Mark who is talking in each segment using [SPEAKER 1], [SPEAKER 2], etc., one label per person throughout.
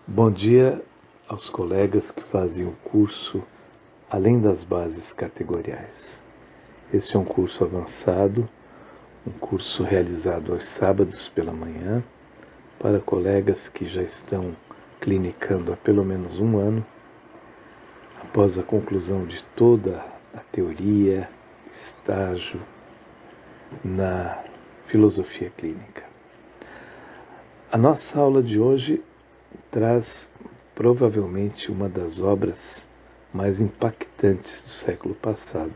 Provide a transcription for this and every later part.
[SPEAKER 1] Bom dia aos colegas que fazem o curso Além das Bases Categoriais. Este é um curso avançado, um curso realizado aos sábados pela manhã, para colegas que já estão clinicando há pelo menos um ano, após a conclusão de toda a teoria, estágio na filosofia clínica. A nossa aula de hoje traz provavelmente uma das obras mais impactantes do século passado.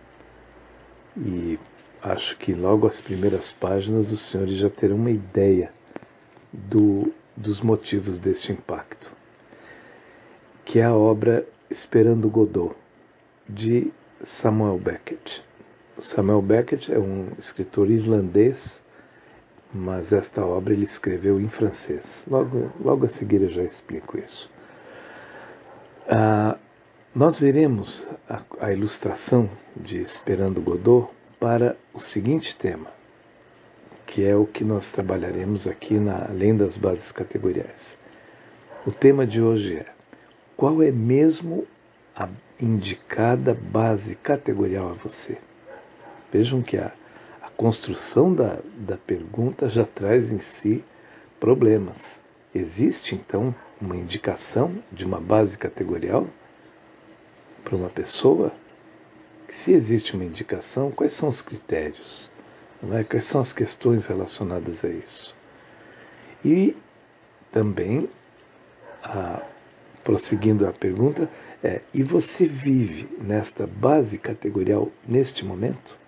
[SPEAKER 1] E acho que logo as primeiras páginas os senhores já terão uma ideia dos motivos deste impacto, que é a obra Esperando Godot, de Samuel Beckett. Samuel Beckett é um escritor irlandês, mas esta obra ele escreveu em francês. Logo a seguir eu já explico isso. Nós veremos a ilustração de Esperando Godot para o seguinte tema, que é o que nós trabalharemos aqui além das bases categoriais. O tema de hoje é: qual é mesmo a indicada base categorial a você? Vejam que a construção da pergunta já traz em si problemas. Existe, então, uma indicação de uma base categorial para uma pessoa? Se existe uma indicação, quais são os critérios? Quais são as questões relacionadas a isso? E também, prosseguindo a pergunta, e você vive nesta base categorial neste momento?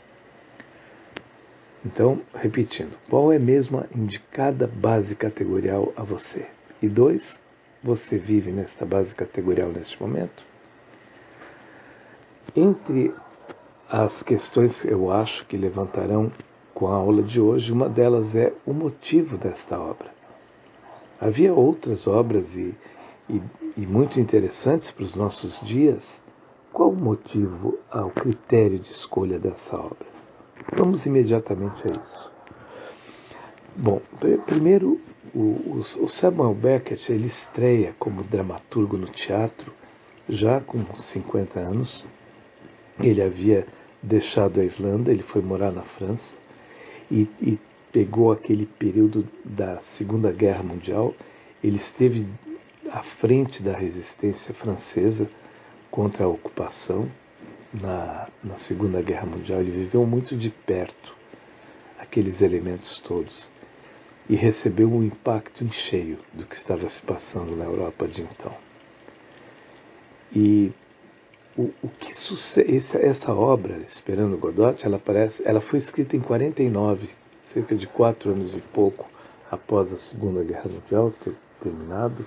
[SPEAKER 1] Então, repetindo, qual é mesmo a indicada base categorial a você? E 2, você vive nesta base categorial neste momento? Entre as questões que eu acho que levantarão com a aula de hoje, uma delas é o motivo desta obra. Havia outras obras e muito interessantes para os nossos dias. Qual o motivo, o critério de escolha dessa obra? Vamos imediatamente a isso. Bom, primeiro, o Samuel Beckett ele estreia como dramaturgo no teatro já com 50 anos. Ele havia deixado a Irlanda, ele foi morar na França e pegou aquele período da Segunda Guerra Mundial. Ele esteve à frente da resistência francesa contra a ocupação na Segunda Guerra Mundial. Ele viveu muito de perto aqueles elementos todos e recebeu um impacto em cheio do que estava se passando na Europa de então. E essa obra, Esperando Godot, ela foi escrita em 49, cerca de 4 anos e pouco após a Segunda Guerra Mundial ter terminado.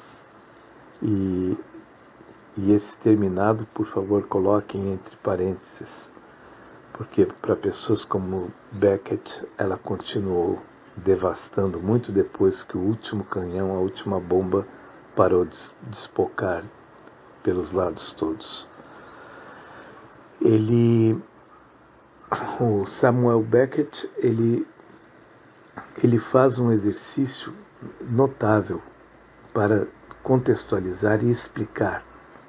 [SPEAKER 1] E esse terminado, por favor, coloquem entre parênteses, porque para pessoas como Beckett, ela continuou devastando muito depois que o último canhão, a última bomba, parou de despocar pelos lados todos. O Samuel Beckett, ele faz um exercício notável para contextualizar e explicar.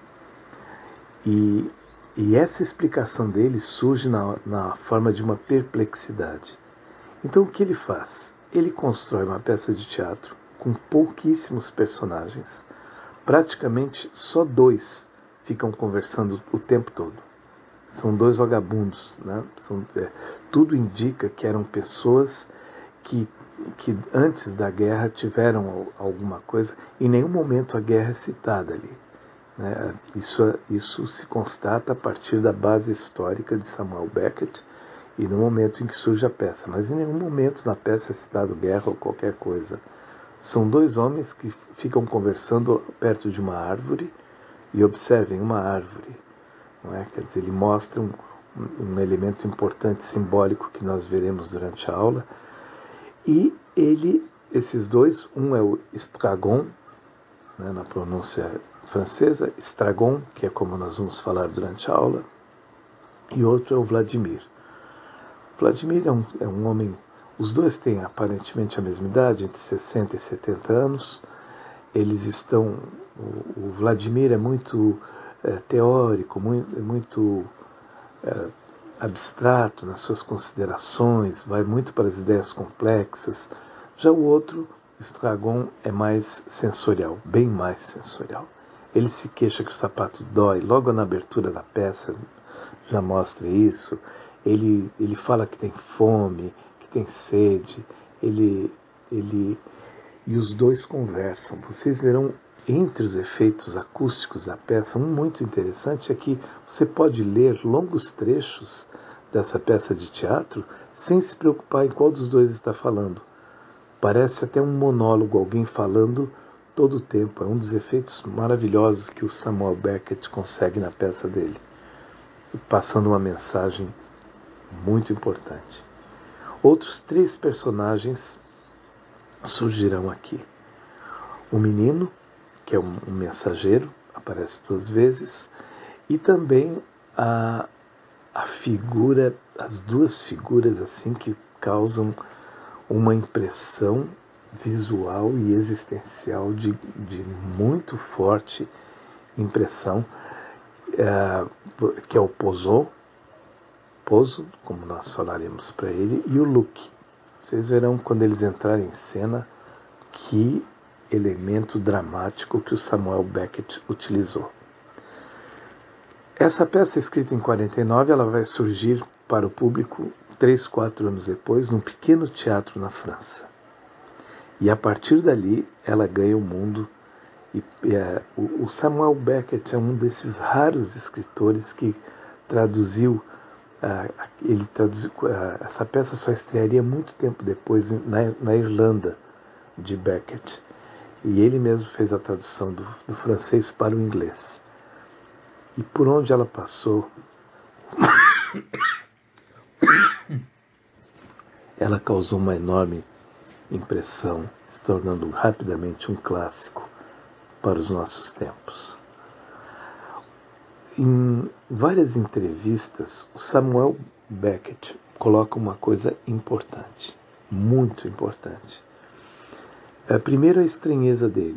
[SPEAKER 1] E essa explicação dele surge na forma de uma perplexidade. Então o que ele faz? Ele constrói uma peça de teatro com pouquíssimos personagens. Praticamente só 2 ficam conversando o tempo todo. São 2 vagabundos, né? Tudo indica que eram pessoas que antes da guerra tiveram alguma coisa. Em nenhum momento a guerra é citada ali. Né? Isso se constata a partir da base histórica de Samuel Beckett e no momento em que surge a peça. Mas em nenhum momento na peça é citado guerra ou qualquer coisa. São 2 homens que ficam conversando perto de uma árvore e observem uma árvore. Não é? Quer dizer, ele mostra um elemento importante, simbólico, que nós veremos durante a aula. E esses 2, um é o Estragon, né, na pronúncia francesa, Estragon, que é como nós vamos falar durante a aula, e outro é o Vladimir. Vladimir é um homem, os 2 têm aparentemente a mesma idade, entre 60 e 70 anos, eles estão... O Vladimir é muito teórico, muito abstrato nas suas considerações, vai muito para as ideias complexas. Já o outro, Estragon, é mais sensorial, bem mais sensorial. Ele se queixa que o sapato dói, logo na abertura da peça já mostra isso. Ele fala que tem fome, que tem sede, e os dois conversam. Vocês verão entre os efeitos acústicos da peça, um muito interessante é que você pode ler longos trechos dessa peça de teatro sem se preocupar em qual dos dois está falando. Parece até um monólogo, alguém falando todo o tempo. É um dos efeitos maravilhosos que o Samuel Beckett consegue na peça dele, passando uma mensagem muito importante. Outros 3 personagens surgirão aqui. O menino, que é um mensageiro, aparece 2 vezes, e também a figura, as 2 figuras assim que causam uma impressão visual e existencial de muito forte impressão, que é o Pozo, como nós falaremos para ele, e o Luke. Vocês verão quando eles entrarem em cena que elemento dramático que o Samuel Beckett utilizou. Essa peça, escrita em 49, ela vai surgir para o público 3, 4 anos depois, num pequeno teatro na França. E a partir dali, ela ganha o mundo. O Samuel Beckett é um desses raros escritores que traduziu. Essa peça só estrearia muito tempo depois na Irlanda, de Beckett. E ele mesmo fez a tradução do francês para o inglês. E por onde ela passou, ela causou uma enorme impressão, se tornando rapidamente um clássico para os nossos tempos. Em várias entrevistas, o Samuel Beckett coloca uma coisa importante, muito importante. Primeiro, a estranheza dele.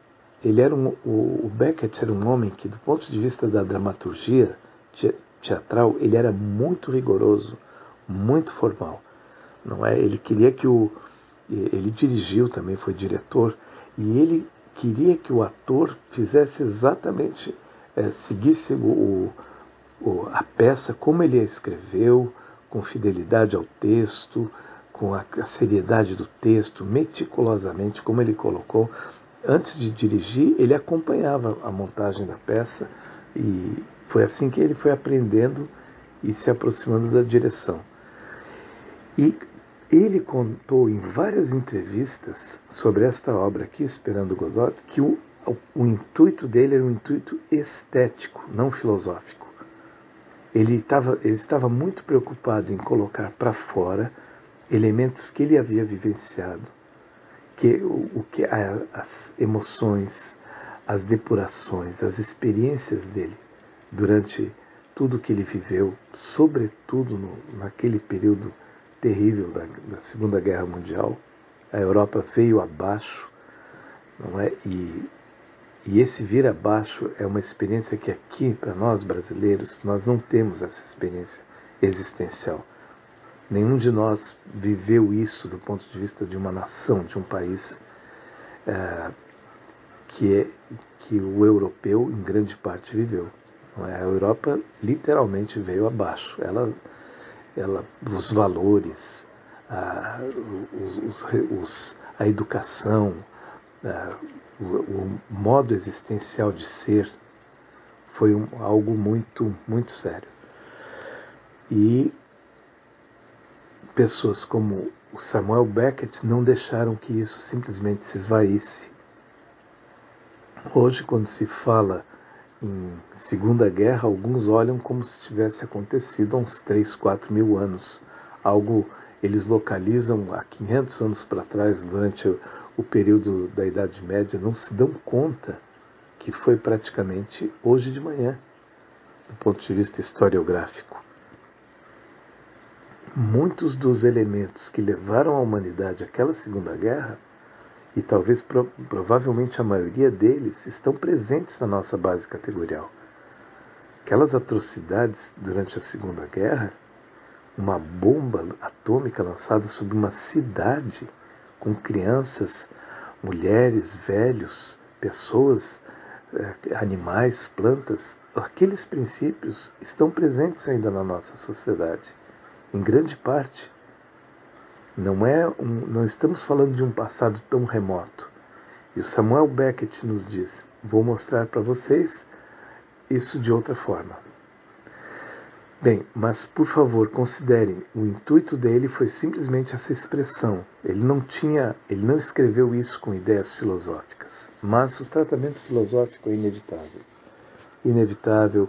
[SPEAKER 1] O Beckett era um homem que, do ponto de vista da dramaturgia teatral, ele era muito rigoroso, muito formal. Não é? Ele queria que ele dirigiu também, foi diretor, e ele queria que o ator fizesse exatamente, seguisse a peça como ele a escreveu, com fidelidade ao texto, com a seriedade do texto, meticulosamente, como ele colocou. Antes de dirigir, ele acompanhava a montagem da peça e foi assim que ele foi aprendendo e se aproximando da direção. E ele contou em várias entrevistas sobre esta obra aqui, Esperando Godot, que o intuito dele era um intuito estético, não filosófico. Ele estava muito preocupado em colocar para fora elementos que ele havia vivenciado, as emoções, as depurações, as experiências dele durante tudo que ele viveu, sobretudo naquele período terrível da Segunda Guerra Mundial. A Europa veio abaixo, não é? E esse vir abaixo é uma experiência que aqui, para nós brasileiros, nós não temos essa experiência existencial. Nenhum de nós viveu isso do ponto de vista de uma nação, de um país que o europeu, em grande parte, viveu. Não é? A Europa literalmente veio abaixo. Os valores, a educação, o modo existencial de ser foi algo muito, muito sério. E pessoas como o Samuel Beckett não deixaram que isso simplesmente se esvaísse. Hoje, quando se fala em Segunda Guerra, alguns olham como se tivesse acontecido há uns 3, 4 mil anos. Eles localizam há 500 anos para trás, durante o período da Idade Média, não se dão conta que foi praticamente hoje de manhã, do ponto de vista historiográfico. Muitos dos elementos que levaram a humanidade àquela Segunda Guerra e talvez provavelmente a maioria deles estão presentes na nossa base categorial. Aquelas atrocidades durante a Segunda Guerra, uma bomba atômica lançada sobre uma cidade com crianças, mulheres, velhos, pessoas, animais, plantas, aqueles princípios estão presentes ainda na nossa sociedade, em grande parte. Não estamos falando de um passado tão remoto. E o Samuel Beckett nos diz: vou mostrar para vocês isso de outra forma. Bem, mas por favor, considerem, o intuito dele foi simplesmente essa expressão. Ele não escreveu isso com ideias filosóficas, mas o tratamento filosófico é inevitável. Inevitável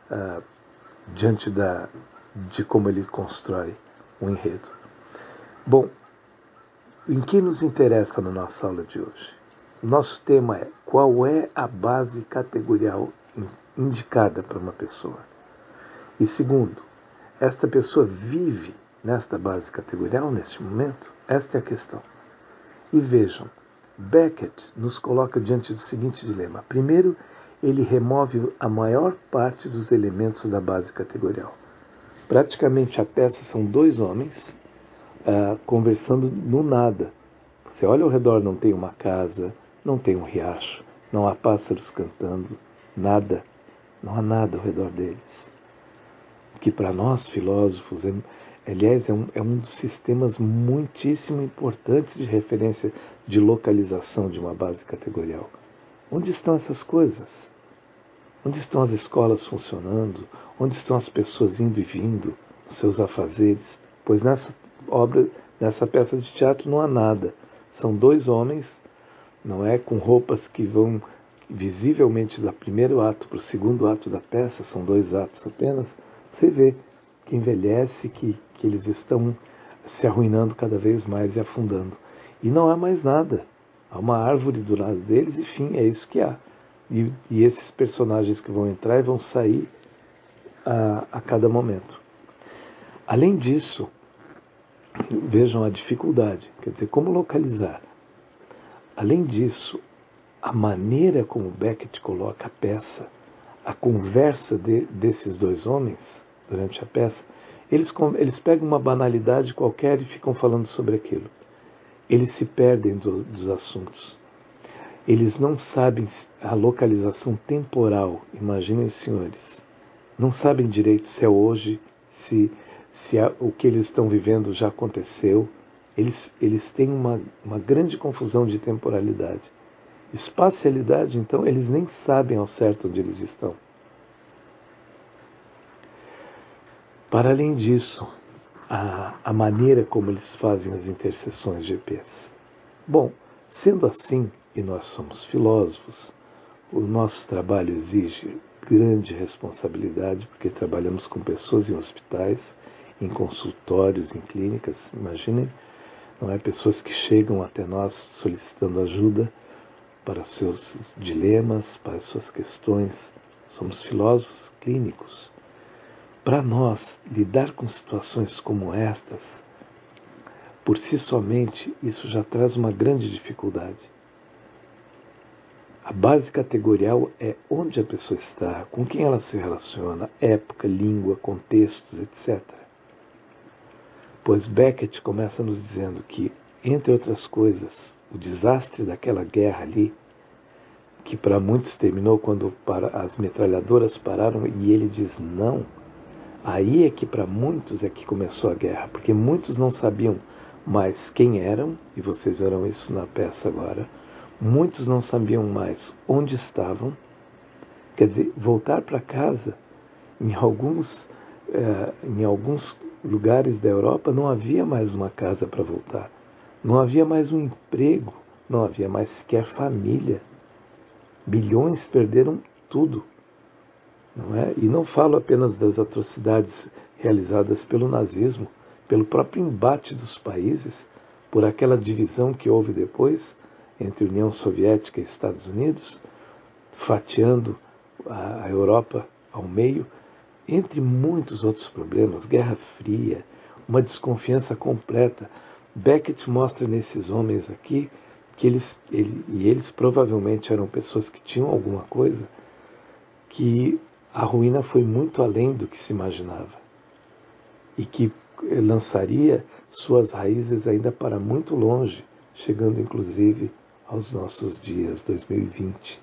[SPEAKER 1] diante de como ele constrói um enredo. Bom, em que nos interessa na nossa aula de hoje? O nosso tema é: qual é a base categorial indicada para uma pessoa? E segundo, esta pessoa vive nesta base categorial neste momento? Esta é a questão. E vejam, Beckett nos coloca diante do seguinte dilema. Primeiro, ele remove a maior parte dos elementos da base categorial. Praticamente a peça são dois homens conversando no nada. Você olha ao redor, não tem uma casa, não tem um riacho, não há pássaros cantando, nada. Não há nada ao redor deles. Que para nós filósofos, aliás, é um dos sistemas muitíssimo importantes de referência de localização de uma base categorial. Onde estão essas coisas? Onde estão as escolas funcionando? Onde estão as pessoas indo e vindo, os seus afazeres? Pois nessa peça de teatro não há nada. São dois homens, não é, com roupas que vão visivelmente do primeiro ato para o segundo ato da peça, são dois atos apenas. Você vê que envelhece, que eles estão se arruinando cada vez mais e afundando. E não há mais nada. Há uma árvore do lado deles e, enfim, é isso que há. E esses personagens que vão entrar e vão sair a cada momento. Além disso, vejam a dificuldade, quer dizer, como localizar. Além disso, a maneira como Beckett coloca a peça, a conversa desses dois homens durante a peça, eles pegam uma banalidade qualquer e ficam falando sobre aquilo. Eles se perdem dos assuntos. Eles não sabem a localização temporal, imaginem os senhores. Não sabem direito se é hoje, se o que eles estão vivendo já aconteceu. Eles têm uma grande confusão de temporalidade. Espacialidade, então, eles nem sabem ao certo onde eles estão. Para além disso, a maneira como eles fazem as interseções de EPs. Bom, sendo assim, e nós somos filósofos, o nosso trabalho exige grande responsabilidade, porque trabalhamos com pessoas em hospitais, em consultórios, em clínicas. Imaginem, não é, pessoas que chegam até nós solicitando ajuda para os seus dilemas, para as suas questões. Somos filósofos clínicos. Para nós, lidar com situações como estas, por si somente, isso já traz uma grande dificuldade. A base categorial é onde a pessoa está, com quem ela se relaciona, época, língua, contextos, etc. Pois Beckett começa nos dizendo que, entre outras coisas, o desastre daquela guerra ali, que para muitos terminou quando as metralhadoras pararam, e ele diz não, aí é que para muitos é que começou a guerra, porque muitos não sabiam mais quem eram, e vocês verão isso na peça agora. Muitos não sabiam mais onde estavam. Quer dizer, voltar para casa, em alguns lugares da Europa não havia mais uma casa para voltar. Não havia mais um emprego, não havia mais sequer família. Bilhões perderam tudo. Não é? E não falo apenas das atrocidades realizadas pelo nazismo, pelo próprio embate dos países, por aquela divisão que houve depois entre União Soviética e Estados Unidos, fatiando a Europa ao meio, entre muitos outros problemas, Guerra Fria, uma desconfiança completa. Beckett mostra nesses homens aqui que eles provavelmente eram pessoas que tinham alguma coisa, que a ruína foi muito além do que se imaginava e que lançaria suas raízes ainda para muito longe, chegando inclusive aos nossos dias, 2020.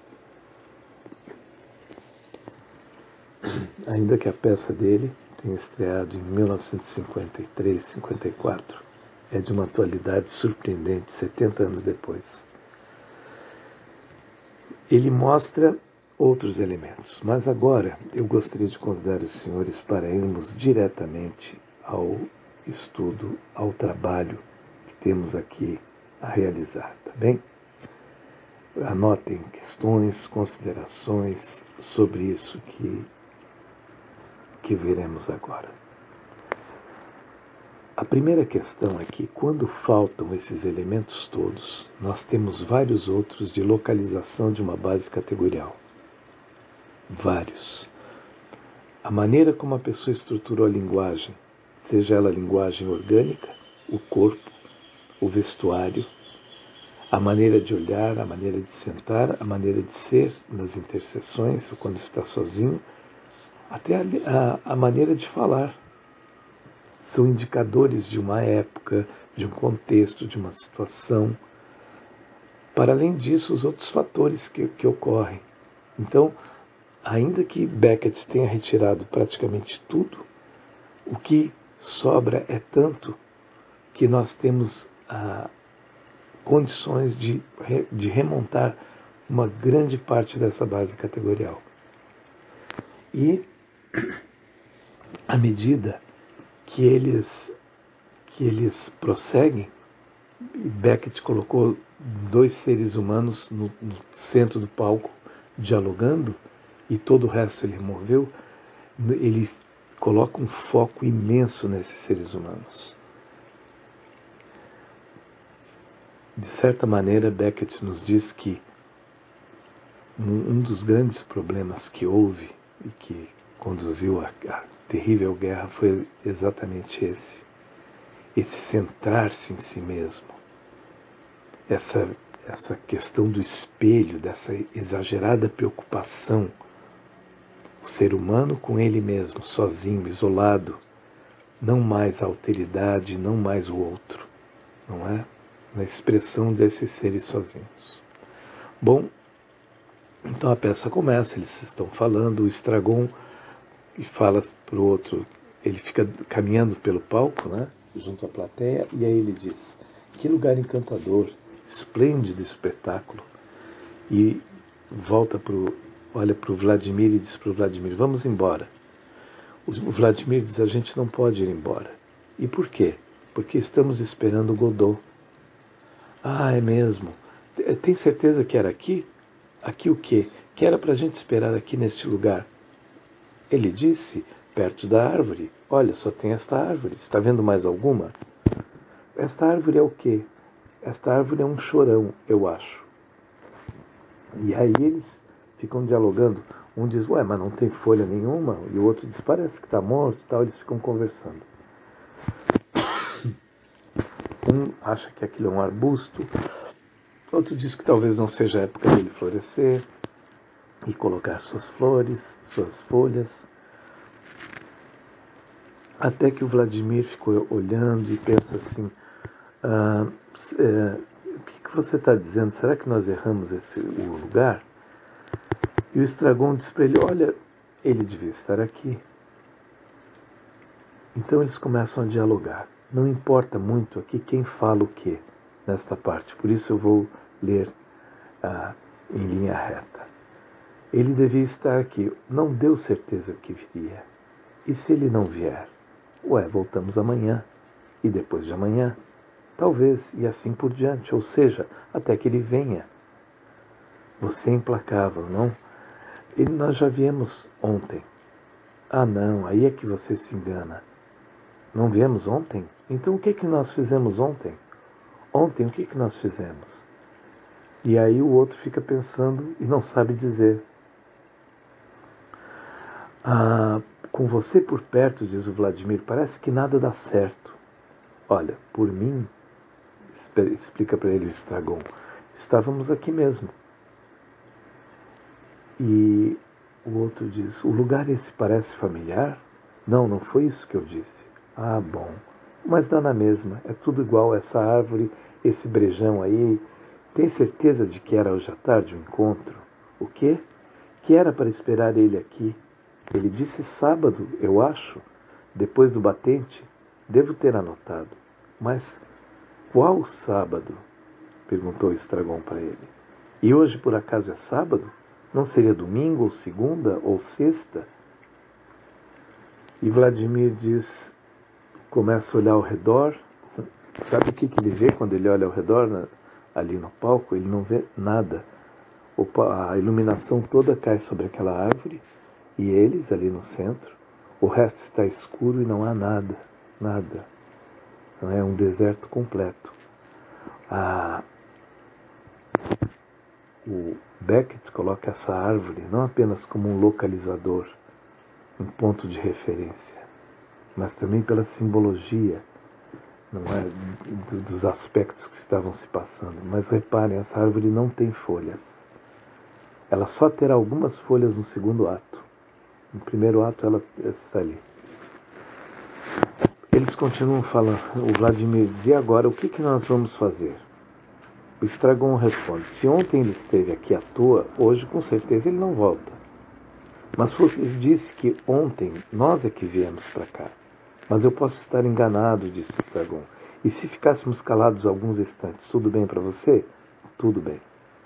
[SPEAKER 1] Ainda que a peça dele tenha estreado em 1953, 54, é de uma atualidade surpreendente, 70 anos depois. Ele mostra outros elementos, mas agora eu gostaria de convidar os senhores para irmos diretamente ao estudo, ao trabalho que temos aqui a realizar, tá bem? Anotem questões, considerações sobre isso que veremos agora. A primeira questão é que, quando faltam esses elementos todos, nós temos vários outros de localização de uma base categorial. Vários. A maneira como a pessoa estruturou a linguagem, seja ela a linguagem orgânica, o corpo, o vestuário, a maneira de olhar, a maneira de sentar, a maneira de ser nas interseções, ou quando está sozinho, até a maneira de falar. São indicadores de uma época, de um contexto, de uma situação. Para além disso, os outros fatores que ocorrem. Então, ainda que Beckett tenha retirado praticamente tudo, o que sobra é tanto que nós temos condições de remontar uma grande parte dessa base categorial. E, à medida que eles prosseguem, Beckett colocou dois seres humanos no centro do palco, dialogando, e todo o resto ele removeu. Ele coloca um foco imenso nesses seres humanos. De certa maneira, Beckett nos diz que um dos grandes problemas que houve e que conduziu à terrível guerra foi exatamente esse centrar-se em si mesmo, essa questão do espelho, dessa exagerada preocupação, o ser humano com ele mesmo, sozinho, isolado, não mais a alteridade, não mais o outro, não é? Na expressão desses seres sozinhos. Bom, então a peça começa, eles estão falando, o Estragon fala para o outro, ele fica caminhando pelo palco, né, junto à plateia, e aí ele diz: que lugar encantador, esplêndido espetáculo. E olha para o Vladimir e diz para o Vladimir: vamos embora. O Vladimir diz: a gente não pode ir embora. E por quê? Porque estamos esperando Godot. Ah, é mesmo? Tem certeza que era aqui? Aqui o quê? Que era para a gente esperar aqui neste lugar? Ele disse: perto da árvore. Olha, só tem esta árvore. Está vendo mais alguma? Esta árvore é o quê? Esta árvore é um chorão, eu acho. E aí eles ficam dialogando. Um diz: ué, mas não tem folha nenhuma. E o outro diz: parece que está morto e tal. Eles ficam conversando. Um acha que aquilo é um arbusto. Outro diz que talvez não seja a época dele florescer e colocar suas flores, suas folhas. Até que o Vladimir ficou olhando e pensa assim: o que você está dizendo? Será que nós erramos o lugar? E o Estragon diz para ele: olha, ele devia estar aqui. Então eles começam a dialogar. Não importa muito aqui quem fala o quê nesta parte, por isso eu vou ler em linha reta. Ele devia estar aqui. Não deu certeza que viria. E se ele não vier? Ué, voltamos amanhã. E depois de amanhã? Talvez, e assim por diante. Ou seja, até que ele venha. Você é implacável, não? Nós já viemos ontem. Ah, não, aí é que você se engana. Não viemos ontem? Então o que nós fizemos ontem? Ontem o que nós fizemos? E aí o outro fica pensando e não sabe dizer. Com você por perto, diz o Vladimir, parece que nada dá certo. Olha, por mim, explica para ele o Estragon, estávamos aqui mesmo. E o outro diz: o lugar esse parece familiar? Não, não foi isso que eu disse. Ah, bom. Mas dá na mesma. É tudo igual. Essa árvore, esse brejão aí. Tem certeza de que era hoje à tarde o encontro? O quê? Que era para esperar ele aqui. Ele disse sábado, eu acho. Depois do batente. Devo ter anotado. Mas qual sábado? Perguntou Estragon para ele. E hoje por acaso é sábado? Não seria domingo, ou segunda, ou sexta? E Vladimir diz, começa a olhar ao redor. Sabe o que ele vê quando ele olha ao redor, ali no palco? Ele não vê nada. A iluminação toda cai sobre aquela árvore e eles ali no centro. O resto está escuro e não há nada. Nada. Não é um deserto completo. O Beckett coloca essa árvore não apenas como um localizador, um ponto de referência, mas também pela simbologia, não é, dos aspectos que estavam se passando. Mas reparem, essa árvore não tem folhas. Ela só terá algumas folhas no segundo ato. No primeiro ato ela está ali. Eles continuam falando. O Vladimir diz: e agora, o que nós vamos fazer? O Estragon responde: se ontem ele esteve aqui à toa, hoje com certeza ele não volta. Mas você disse que ontem nós é que viemos para cá. Mas eu posso estar enganado, disse Estragon. E se ficássemos calados alguns instantes, tudo bem para você? Tudo bem.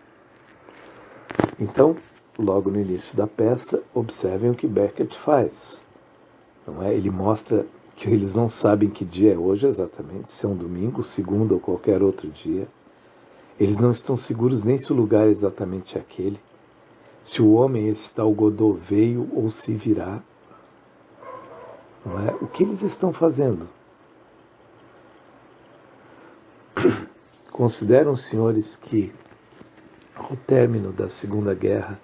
[SPEAKER 1] Então, logo no início da peça, observem o que Beckett faz. Não é? Ele mostra que eles não sabem que dia é hoje exatamente, se é um domingo, segunda ou qualquer outro dia. Eles não estão seguros nem se o lugar é exatamente aquele, se o homem, esse tal Godot, veio ou se virá. Não é? O que eles estão fazendo? Consideram os senhores que, ao término da Segunda Guerra,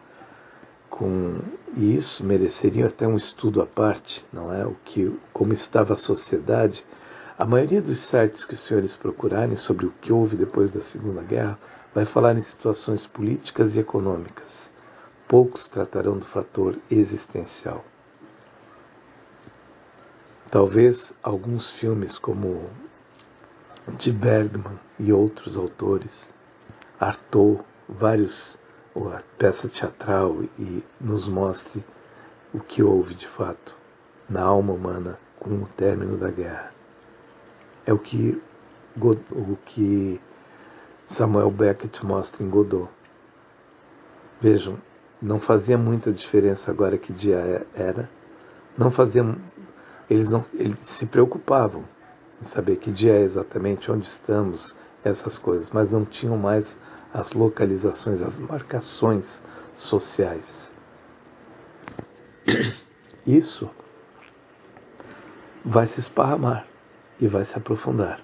[SPEAKER 1] e isso mereceria até um estudo à parte, não é? Como estava a sociedade. A maioria dos sites que os senhores procurarem sobre o que houve depois da Segunda Guerra vai falar em situações políticas e econômicas. Poucos tratarão do fator existencial. Talvez alguns filmes como de Bergman e outros autores, Artaud, a peça teatral, e nos mostre o que houve de fato na alma humana com o término da guerra. É o que Samuel Beckett mostra em Godot. Vejam, não fazia muita diferença agora que dia era. Não faziam, eles se preocupavam em saber que dia é exatamente, onde estamos, essas coisas, mas não tinham mais as localizações, as marcações sociais. Isso vai se esparramar e vai se aprofundar.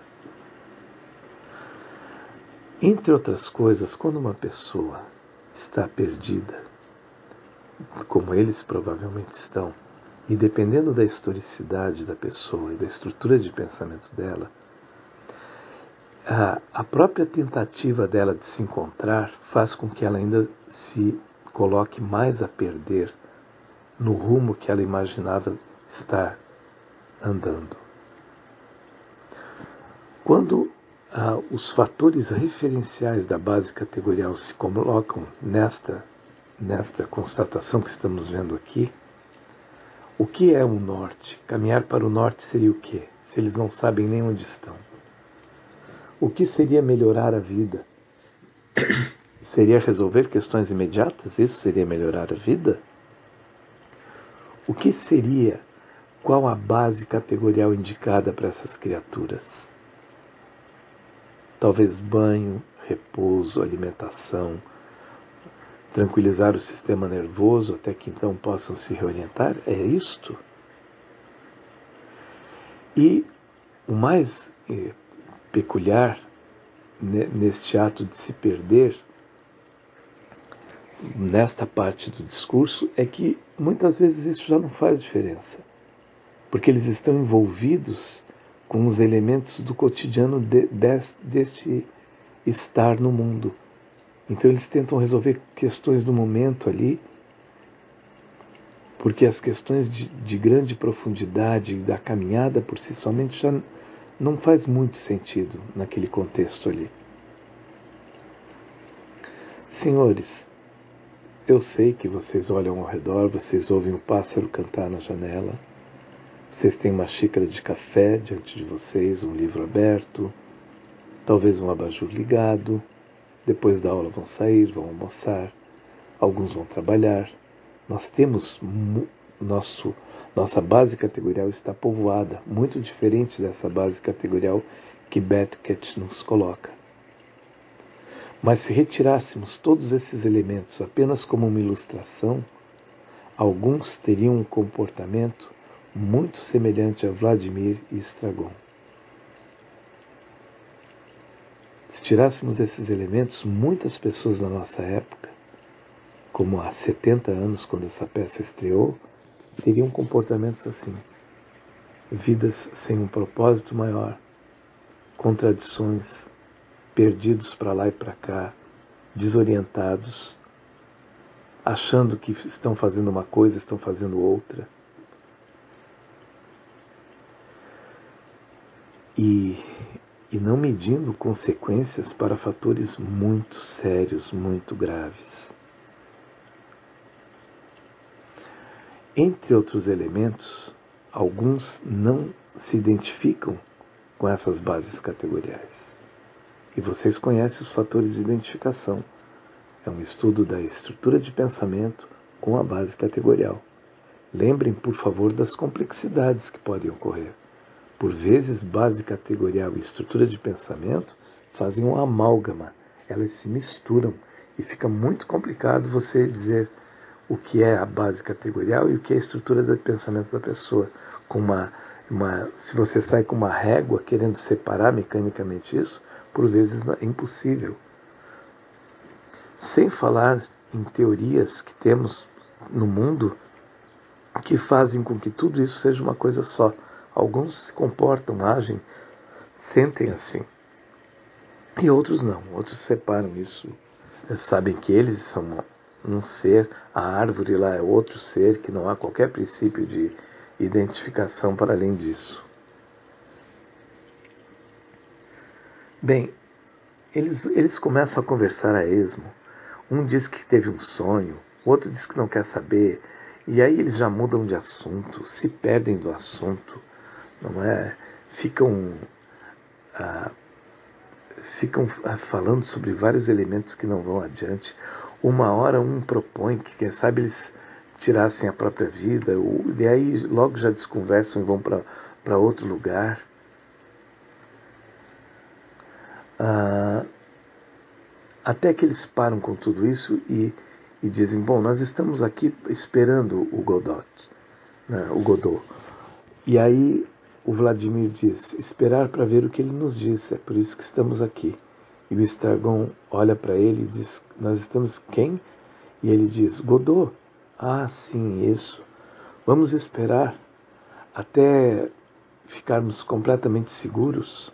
[SPEAKER 1] Entre outras coisas, quando uma pessoa está perdida, como eles provavelmente estão, e dependendo da historicidade da pessoa e da estrutura de pensamento dela, a própria tentativa dela de se encontrar faz com que ela ainda se coloque mais a perder no rumo que ela imaginava estar andando. Quando os fatores referenciais da base categorial se colocam nesta constatação que estamos vendo aqui, o que é o norte? Caminhar para o norte seria o quê? Se eles não sabem nem onde estão. O que seria melhorar a vida? Seria resolver questões imediatas? Isso seria melhorar a vida? O que seria? Qual a base categorial indicada para essas criaturas? Talvez banho, repouso, alimentação, tranquilizar o sistema nervoso até que então possam se reorientar? É isto? E o mais peculiar neste ato de se perder, nesta parte do discurso, é que muitas vezes isso já não faz diferença, porque eles estão envolvidos com os elementos do cotidiano deste estar no mundo. Então eles tentam resolver questões do momento ali, porque as questões de grande profundidade da caminhada por si somente já não faz muito sentido naquele contexto ali. Senhores, eu sei que vocês olham ao redor, vocês ouvem o pássaro cantar na janela, vocês têm uma xícara de café diante de vocês, um livro aberto, talvez um abajur ligado, depois da aula vão sair, vão almoçar, alguns vão trabalhar. Nós temos nossa base categorial está povoada, muito diferente dessa base categorial que Beckett nos coloca. Mas se retirássemos todos esses elementos apenas como uma ilustração, alguns teriam um comportamento muito semelhante a Vladimir e Estragon. Se tirássemos esses elementos, muitas pessoas da nossa época, como há 70 anos, quando essa peça estreou, teriam comportamentos assim. Vidas sem um propósito maior, contradições, perdidos para lá e para cá, desorientados, achando que estão fazendo uma coisa, estão fazendo outra. E não medindo consequências para fatores muito sérios, muito graves. Entre outros elementos, alguns não se identificam com essas bases categoriais. E vocês conhecem os fatores de identificação. É um estudo da estrutura de pensamento com a base categorial. Lembrem, por favor, das complexidades que podem ocorrer. Por vezes, base categorial e estrutura de pensamento fazem uma amálgama. Elas se misturam e fica muito complicado você dizer o que é a base categorial e o que é a estrutura de pensamento da pessoa. Se você sai com uma régua querendo separar mecanicamente isso, por vezes é impossível. Sem falar em teorias que temos no mundo que fazem com que tudo isso seja uma coisa só. Alguns se comportam, agem, sentem assim. E outros não. Outros separam isso. Sabem que eles são um ser, a árvore lá é outro ser, que não há qualquer princípio de identificação para além disso. Bem, eles começam a conversar a esmo. Um diz que teve um sonho, o outro diz que não quer saber, e aí eles já mudam de assunto, se perdem do assunto, não é? Ficam falando sobre vários elementos que não vão adiante. Uma hora um propõe que, quem sabe, eles tirassem a própria vida, e aí logo já desconversam e vão para outro lugar. Até que eles param com tudo isso e dizem, bom, nós estamos aqui esperando o Godot, né, o Godot. E aí o Vladimir diz, esperar para ver o que ele nos diz, é por isso que estamos aqui. E o Estragon olha para ele e diz, nós estamos quem? E ele diz, Godot. Ah, sim, isso. Vamos esperar até ficarmos completamente seguros.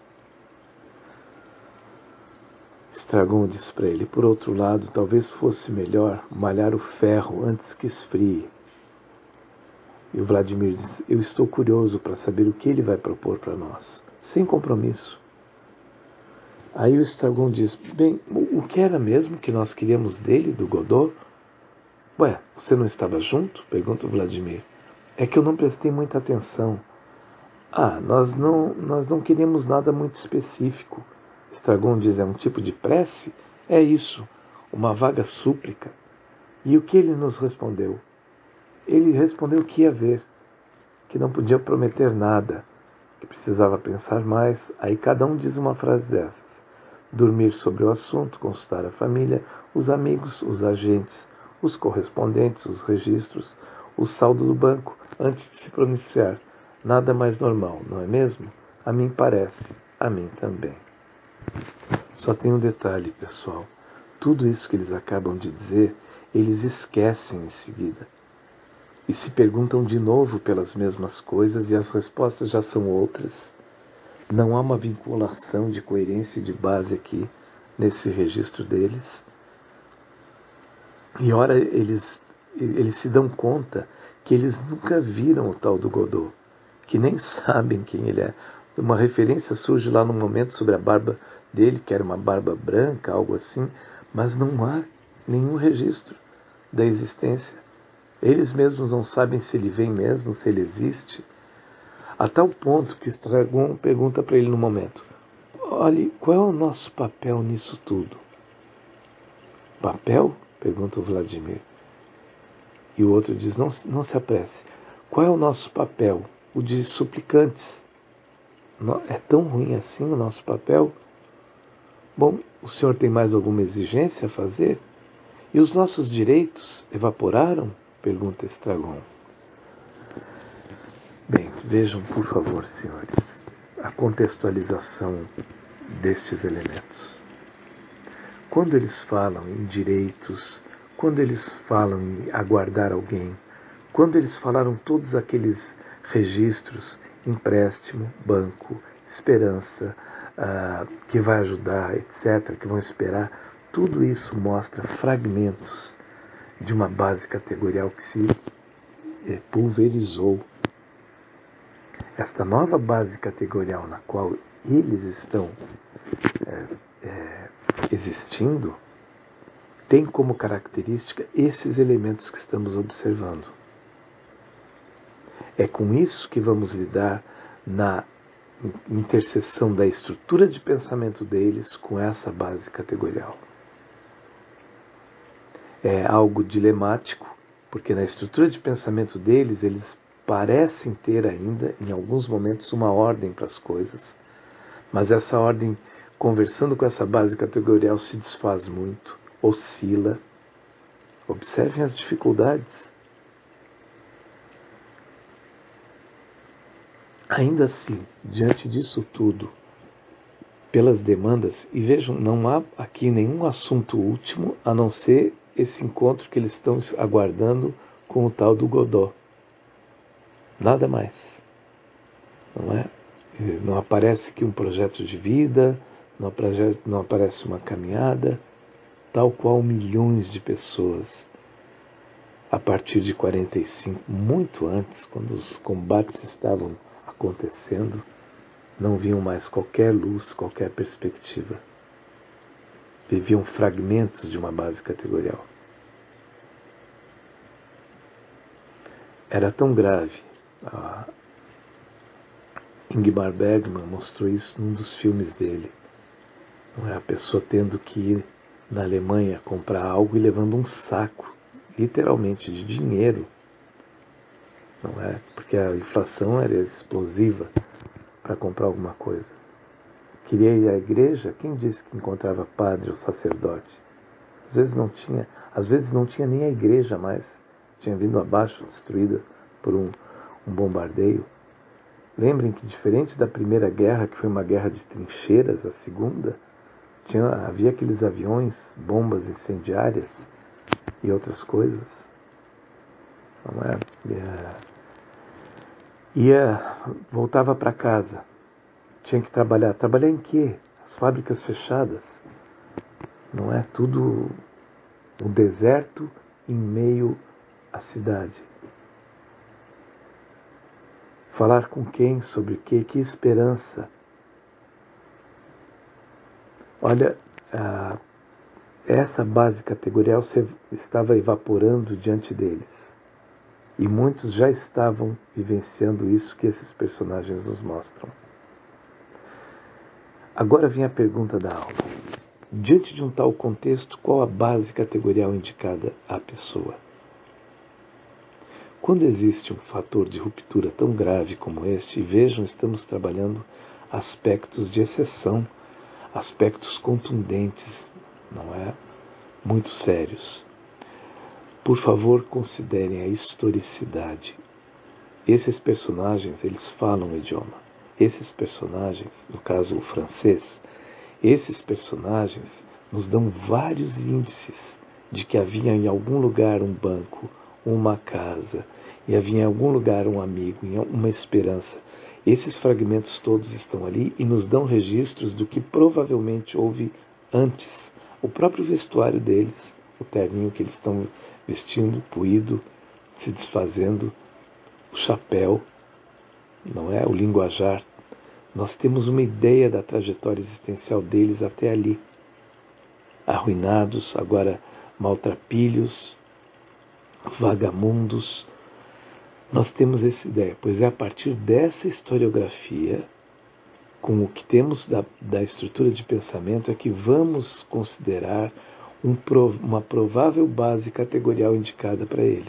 [SPEAKER 1] Estragon diz para ele, por outro lado, talvez fosse melhor malhar o ferro antes que esfrie. E o Vladimir diz, eu estou curioso para saber o que ele vai propor para nós, sem compromisso. Aí o Estragon diz, bem, o que era mesmo que nós queríamos dele, do Godot? Ué, você não estava junto? Pergunta o Vladimir. É que eu não prestei muita atenção. Ah, nós não queríamos nada muito específico. Estragon diz, é um tipo de prece? É isso, uma vaga súplica. E o que ele nos respondeu? Ele respondeu que ia ver, que não podia prometer nada, que precisava pensar mais. Aí cada um diz uma frase dessas. Dormir sobre o assunto, consultar a família, os amigos, os agentes, os correspondentes, os registros, o saldo do banco, antes de se pronunciar. Nada mais normal, não é mesmo? A mim parece, a mim também. Só tem um detalhe, pessoal. Tudo isso que eles acabam de dizer, eles esquecem em seguida. E se perguntam de novo pelas mesmas coisas e as respostas já são outras. Não há uma vinculação de coerência e de base aqui, nesse registro deles. E ora eles se dão conta que eles nunca viram o tal do Godot, que nem sabem quem ele é. Uma referência surge lá no momento sobre a barba dele, que era uma barba branca, algo assim, mas não há nenhum registro da existência. Eles mesmos não sabem se ele vem mesmo, se ele existe, a tal ponto que Estragon pergunta para ele no momento: olhe, qual é o nosso papel nisso tudo? Papel? Pergunta o Vladimir. E o outro diz: não se apresse. Qual é o nosso papel? O de suplicantes. É tão ruim assim o nosso papel? Bom, o senhor tem mais alguma exigência a fazer? E os nossos direitos evaporaram? Pergunta Estragon. Bem, vejam, por favor, senhores, a contextualização destes elementos. Quando eles falam em direitos, quando eles falam em aguardar alguém, quando eles falaram todos aqueles registros, empréstimo, banco, esperança, que vai ajudar, etc., que vão esperar, tudo isso mostra fragmentos de uma base categorial que se pulverizou. Esta nova base categorial na qual eles estão existindo tem como característica esses elementos que estamos observando. É com isso que vamos lidar na interseção da estrutura de pensamento deles com essa base categorial. É algo dilemático, porque na estrutura de pensamento deles, eles parecem ter ainda, em alguns momentos, uma ordem para as coisas. Mas essa ordem, conversando com essa base categorial, se desfaz muito, oscila. Observem as dificuldades. Ainda assim, diante disso tudo, pelas demandas, e vejam, não há aqui nenhum assunto último, a não ser esse encontro que eles estão aguardando com o tal do Godot. Nada mais. Não é? Não aparece aqui um projeto de vida, não aparece uma caminhada, tal qual milhões de pessoas, a partir de 45, muito antes, quando os combates estavam acontecendo, não viam mais qualquer luz, qualquer perspectiva. Viviam fragmentos de uma base categorial. Era tão grave. Ingmar Bergman mostrou isso num dos filmes dele. Não é a pessoa tendo que ir na Alemanha comprar algo e levando um saco, literalmente, de dinheiro. Não é? Porque a inflação era explosiva para comprar alguma coisa. Queria ir à igreja? Quem disse que encontrava padre ou sacerdote? Às vezes não tinha nem a igreja mais. Tinha vindo abaixo, destruída por um bombardeio. Lembrem que, diferente da Primeira Guerra, que foi uma guerra de trincheiras, a Segunda, havia aqueles aviões, bombas incendiárias e outras coisas. Não é? Voltava para casa. Tinha que trabalhar. Trabalhar em quê? As fábricas fechadas. Não é? Tudo um deserto em meio à cidade. Falar com quem? Sobre quê? Que esperança? Olha, essa base categorial estava evaporando diante deles. E muitos já estavam vivenciando isso que esses personagens nos mostram. Agora vem a pergunta da aula. Diante de um tal contexto, qual a base categorial indicada à pessoa? Quando existe um fator de ruptura tão grave como este, e vejam, estamos trabalhando aspectos de exceção, aspectos contundentes, não é? Muito sérios. Por favor, considerem a historicidade. Esses personagens, eles falam o idioma. Esses personagens, no caso o francês, esses personagens nos dão vários índices de que havia em algum lugar um banco, uma casa, e havia em algum lugar um amigo, uma esperança. Esses fragmentos todos estão ali e nos dão registros do que provavelmente houve antes. O próprio vestuário deles, o terninho que eles estão vestindo, puído, se desfazendo, o chapéu, não é? O linguajar. Nós temos uma ideia da trajetória existencial deles até ali. Arruinados, agora maltrapilhos, vagamundos. Nós temos essa ideia, pois é a partir dessa historiografia, com o que temos da estrutura de pensamento, é que vamos considerar uma provável base categorial indicada para eles.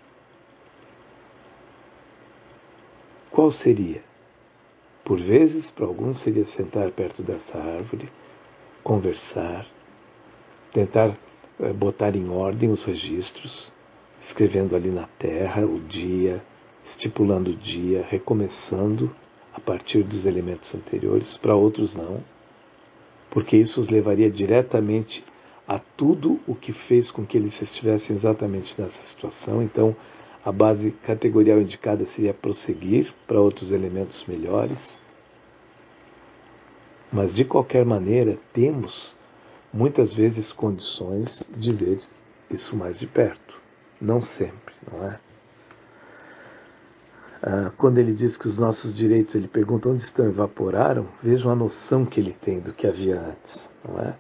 [SPEAKER 1] Qual seria? Por vezes, para alguns, seria sentar perto dessa árvore, conversar, tentar botar em ordem os registros, escrevendo ali na terra o dia, estipulando o dia, recomeçando a partir dos elementos anteriores. Para outros não, porque isso os levaria diretamente a tudo o que fez com que eles estivessem exatamente nessa situação. Então, a base categorial indicada seria prosseguir para outros elementos melhores. Mas, de qualquer maneira, temos muitas vezes condições de ver isso mais de perto. Não sempre, não é? Quando ele diz que os nossos direitos, ele pergunta onde estão, evaporaram, vejam a noção que ele tem do que havia antes, não é?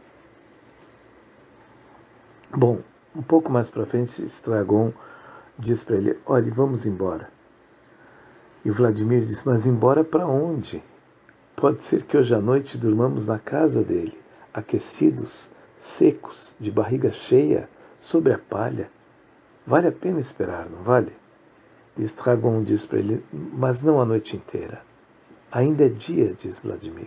[SPEAKER 1] Bom, um pouco mais para frente, Estragon diz para ele, olha, vamos embora. E o Vladimir diz, mas embora para onde? Pode ser que hoje à noite durmamos na casa dele, aquecidos, secos, de barriga cheia, sobre a palha. Vale a pena esperar, não vale? E Estragon diz para ele, mas não a noite inteira. Ainda é dia, diz Vladimir.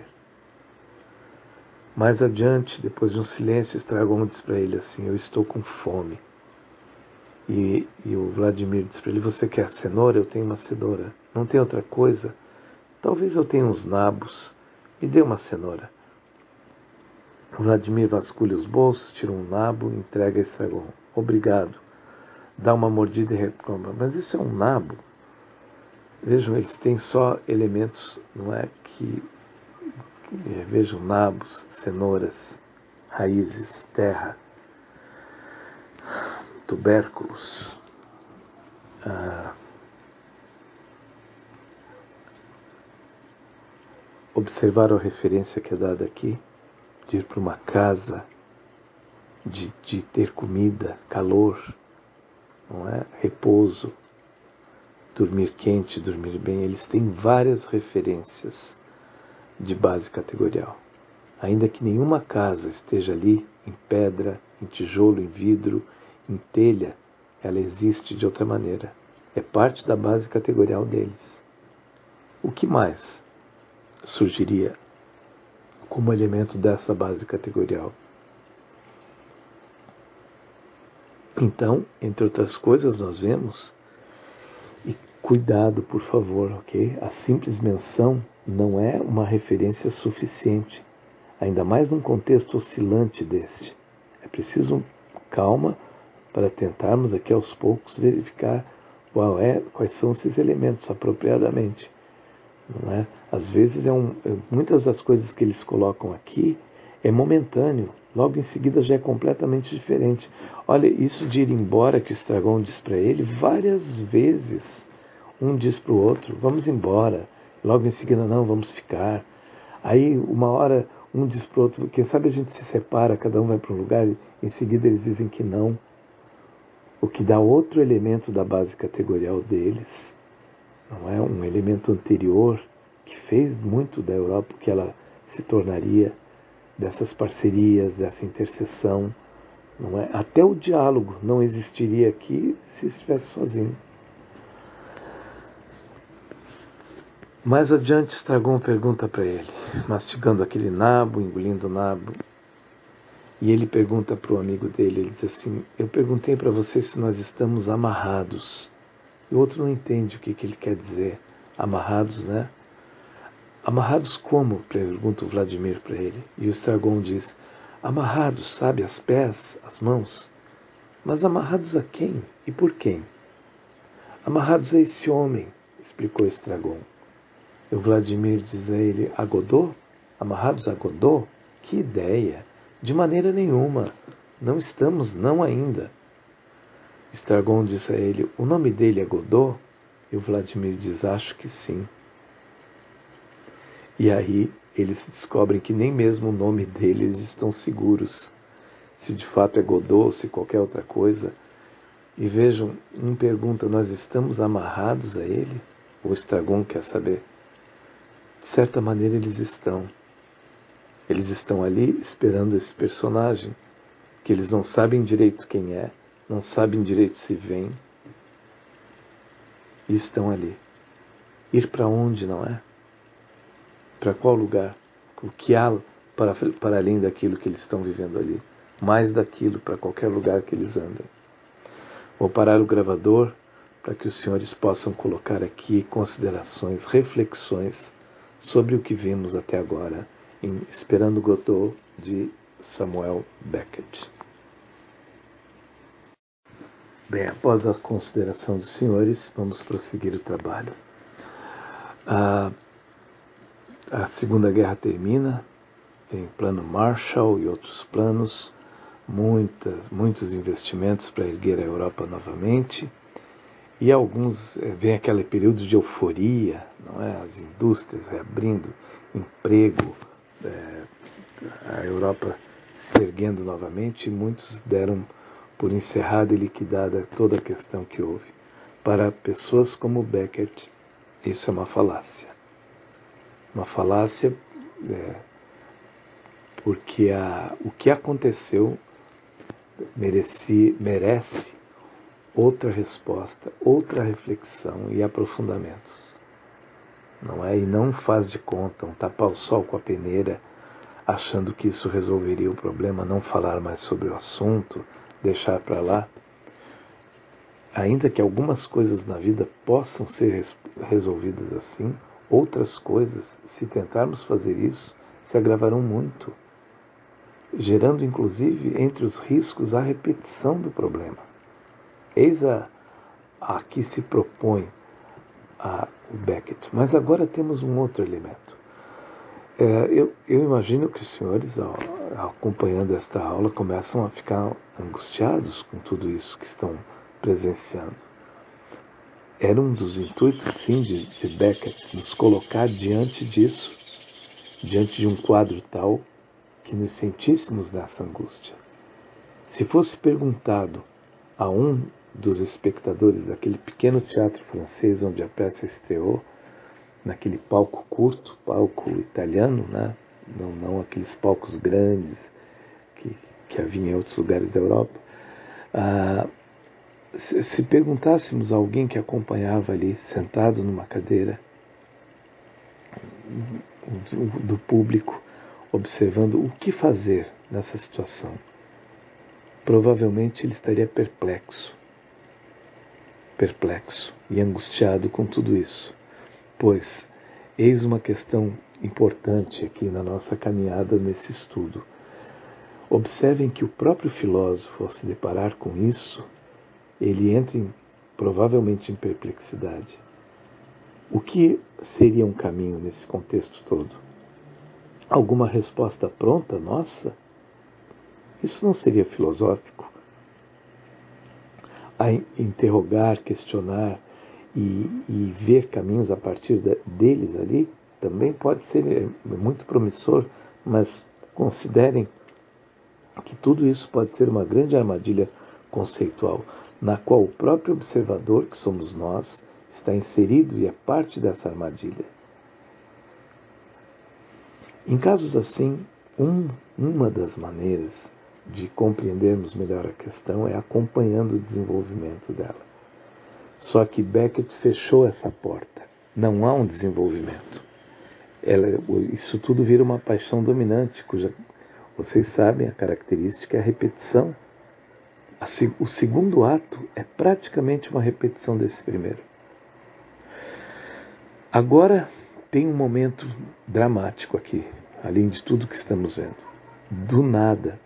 [SPEAKER 1] Mais adiante, depois de um silêncio, Estragon diz para ele assim, eu estou com fome. E o Vladimir diz para ele, você quer cenoura? Eu tenho uma cenoura. Não tem outra coisa? Talvez eu tenha uns nabos. Me dê uma cenoura. O Vladimir vasculha os bolsos, tira um nabo e entrega a Estragon. Obrigado. Dá uma mordida e retoma. Mas isso é um nabo? Vejam, eles têm só elementos, não é? Vejam, nabos, cenouras, raízes, terra, tubérculos. Observaram a referência que é dada aqui? De ir para uma casa, de ter comida, calor, não é? Repouso, dormir quente, dormir bem. Eles têm várias referências de base categorial. Ainda que nenhuma casa esteja ali, em pedra, em tijolo, em vidro, em telha, ela existe de outra maneira. É parte da base categorial deles. O que mais surgiria como elemento dessa base categorial? Então, entre outras coisas, nós vemos, e cuidado, por favor, ok? A simples menção não é uma referência suficiente, ainda mais num contexto oscilante deste. É preciso calma para tentarmos aqui aos poucos verificar quais são esses elementos apropriadamente. Não é? Às vezes, muitas das coisas que eles colocam aqui é momentâneo, logo em seguida já é completamente diferente. Olha, isso de ir embora que o Estragon diz para ele, várias vezes um diz para o outro, vamos embora, logo em seguida não, vamos ficar. Aí uma hora um diz para o outro, quem sabe a gente se separa, cada um vai para um lugar, e em seguida eles dizem que não. O que dá outro elemento da base categorial deles, não é? Um elemento anterior que fez muito da Europa o que ela se tornaria, dessas parcerias, dessa interseção, não é? Até o diálogo não existiria aqui se estivesse sozinho. Mais adiante, Estragon pergunta para ele, mastigando aquele nabo, engolindo o nabo, e ele pergunta para o amigo dele, ele diz assim, eu perguntei para você se nós estamos amarrados. E o outro não entende o que ele quer dizer. Amarrados, né? Amarrados como? Pergunta o Vladimir para ele. E o Estragon diz, amarrados, sabe, as pés, as mãos. Mas amarrados a quem? E por quem? Amarrados a esse homem, explicou Estragon. E o Vladimir diz a ele, a Godot? Amarrados a Godot? Que ideia! De maneira nenhuma. Não estamos, não ainda. Estragon disse a ele: o nome dele é Godot? E o Vladimir diz: acho que sim. E aí eles descobrem que nem mesmo o nome deles estão seguros, se de fato é Godot ou se qualquer outra coisa. E vejam, um pergunta: nós estamos amarrados a ele? O Estragon quer saber. De certa maneira eles estão. Eles estão ali esperando esse personagem, que eles não sabem direito quem é, não sabem direito se vem, e estão ali. Ir para onde, não é? Para qual lugar? O que há para além daquilo que eles estão vivendo ali? Mais daquilo para qualquer lugar que eles andem. Vou parar o gravador para que os senhores possam colocar aqui considerações, reflexões sobre o que vimos até agora em Esperando Godot, de Samuel Beckett. Bem, após a consideração dos senhores, vamos prosseguir o trabalho. A Segunda Guerra termina, tem plano Marshall e outros planos, muitos investimentos para erguer a Europa novamente, e alguns, vem aquele período de euforia, não é? As indústrias reabrindo, emprego, a Europa se erguendo novamente, e muitos deram por encerrada e liquidada toda a questão que houve. Para pessoas como Beckett, isso é uma falácia. Uma falácia porque o que aconteceu merece outra resposta, outra reflexão e aprofundamentos. Não é? E não faz de conta tapar o sol com a peneira, achando que isso resolveria o problema, não falar mais sobre o assunto, deixar para lá. Ainda que algumas coisas na vida possam ser resolvidas assim, outras coisas, se tentarmos fazer isso, se agravarão muito, gerando inclusive entre os riscos a repetição do problema. Eis a que se propõe o Beckett. Mas agora temos um outro elemento. Eu imagino que os senhores, acompanhando esta aula, começam a ficar angustiados com tudo isso que estão presenciando. Era um dos intuitos, sim, de Beckett, nos colocar diante disso, diante de um quadro tal que nos sentíssemos nessa angústia. Se fosse perguntado a um dos espectadores daquele pequeno teatro francês onde a peça estreou, naquele palco curto, palco italiano, né? Não aqueles palcos grandes que havia em outros lugares da Europa, se perguntássemos a alguém que acompanhava ali, sentado numa cadeira, do público, observando o que fazer nessa situação, provavelmente ele estaria perplexo e angustiado com tudo isso, pois eis uma questão importante aqui na nossa caminhada nesse estudo. Observem que o próprio filósofo, ao se deparar com isso, ele entra provavelmente em perplexidade. O que seria um caminho nesse contexto todo? Alguma resposta pronta, nossa? Isso não seria filosófico? A interrogar, questionar e ver caminhos a partir deles ali também pode ser muito promissor, mas considerem que tudo isso pode ser uma grande armadilha conceitual, na qual o próprio observador, que somos nós, está inserido e é parte dessa armadilha. Em casos assim, uma das maneiras de compreendermos melhor a questão é acompanhando o desenvolvimento dela. Só que Beckett fechou essa porta. Não há um desenvolvimento. Isso tudo vira uma paixão dominante, cuja, vocês sabem, a característica é a repetição. O segundo ato é praticamente uma repetição desse primeiro. Agora tem um momento dramático aqui, além de tudo que estamos vendo. Do nada,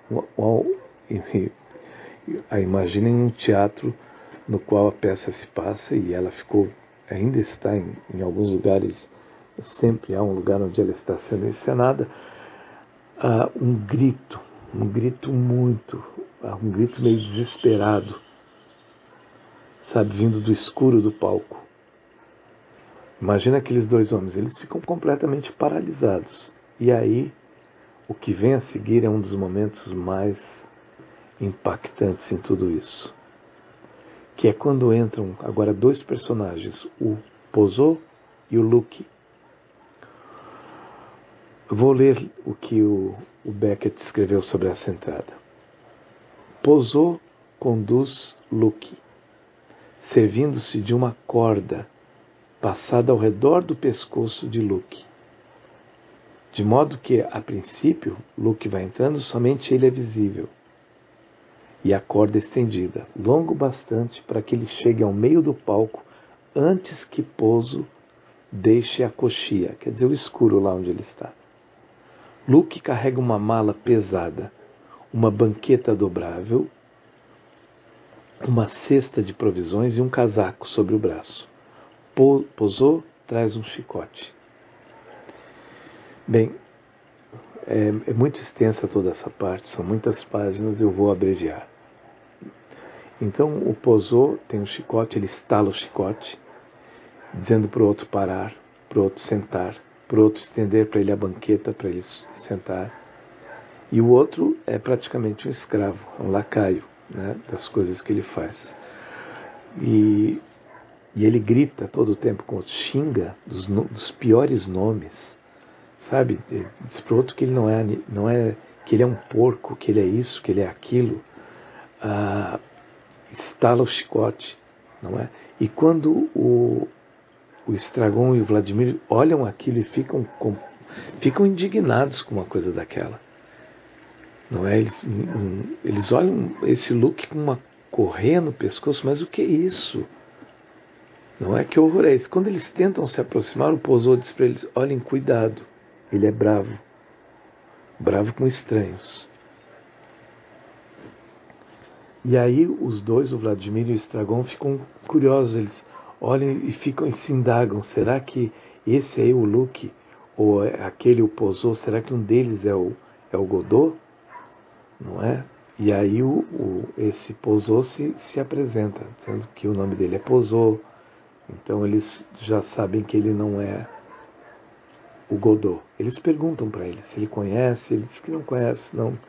[SPEAKER 1] imaginem um teatro no qual a peça se passa e ela ainda está em alguns lugares, sempre há um lugar onde ela está sendo encenada, um grito um grito meio desesperado, sabe, vindo do escuro do palco. Imagina aqueles dois homens, eles ficam completamente paralisados. E aí, o que vem a seguir é um dos momentos mais impactantes em tudo isso, que é quando entram agora dois personagens, o Pozzo e o Luke. Eu vou ler o que o Beckett escreveu sobre essa entrada. Pozzo conduz Luke, servindo-se de uma corda passada ao redor do pescoço de Luke, de modo que, a princípio, Luke vai entrando, somente ele é visível, e a corda estendida, longo bastante para que ele chegue ao meio do palco antes que Pozzo deixe a coxia, quer dizer, o escuro lá onde ele está. Luke carrega uma mala pesada, uma banqueta dobrável, uma cesta de provisões e um casaco sobre o braço. Pozzo traz um chicote. Bem, é muito extensa toda essa parte, são muitas páginas, eu vou abreviar. Então o Pozzo tem um chicote, ele estala o chicote, dizendo para o outro parar, para o outro sentar, para o outro estender para ele a banqueta, para ele sentar. E o outro é praticamente um escravo, um lacaio, né, das coisas que ele faz. E ele grita todo o tempo, xinga dos piores nomes, sabe? Diz para o outro que ele não é, que ele é um porco, que ele é isso, que ele é aquilo. Estala o chicote, não é? E quando o Estragon e o Vladimir olham aquilo e ficam indignados com uma coisa daquela, não é? Eles olham esse Luke com uma correia no pescoço, mas o que é isso? Não é? Que horror é esse? Quando eles tentam se aproximar, o Pozzo diz para eles: olhem, cuidado, ele é bravo com estranhos. E aí os dois, o Vladimir e o Estragon, ficam curiosos, eles olham e se indagam: será que esse aí é o Luke? Ou aquele o Pozzo? Será que um deles é o Godot? Não é? E aí esse Pozzo se apresenta, dizendo que o nome dele é Pozzo. Então eles já sabem que ele não é o Godot. Eles perguntam para ele se ele conhece, ele diz que não conhece,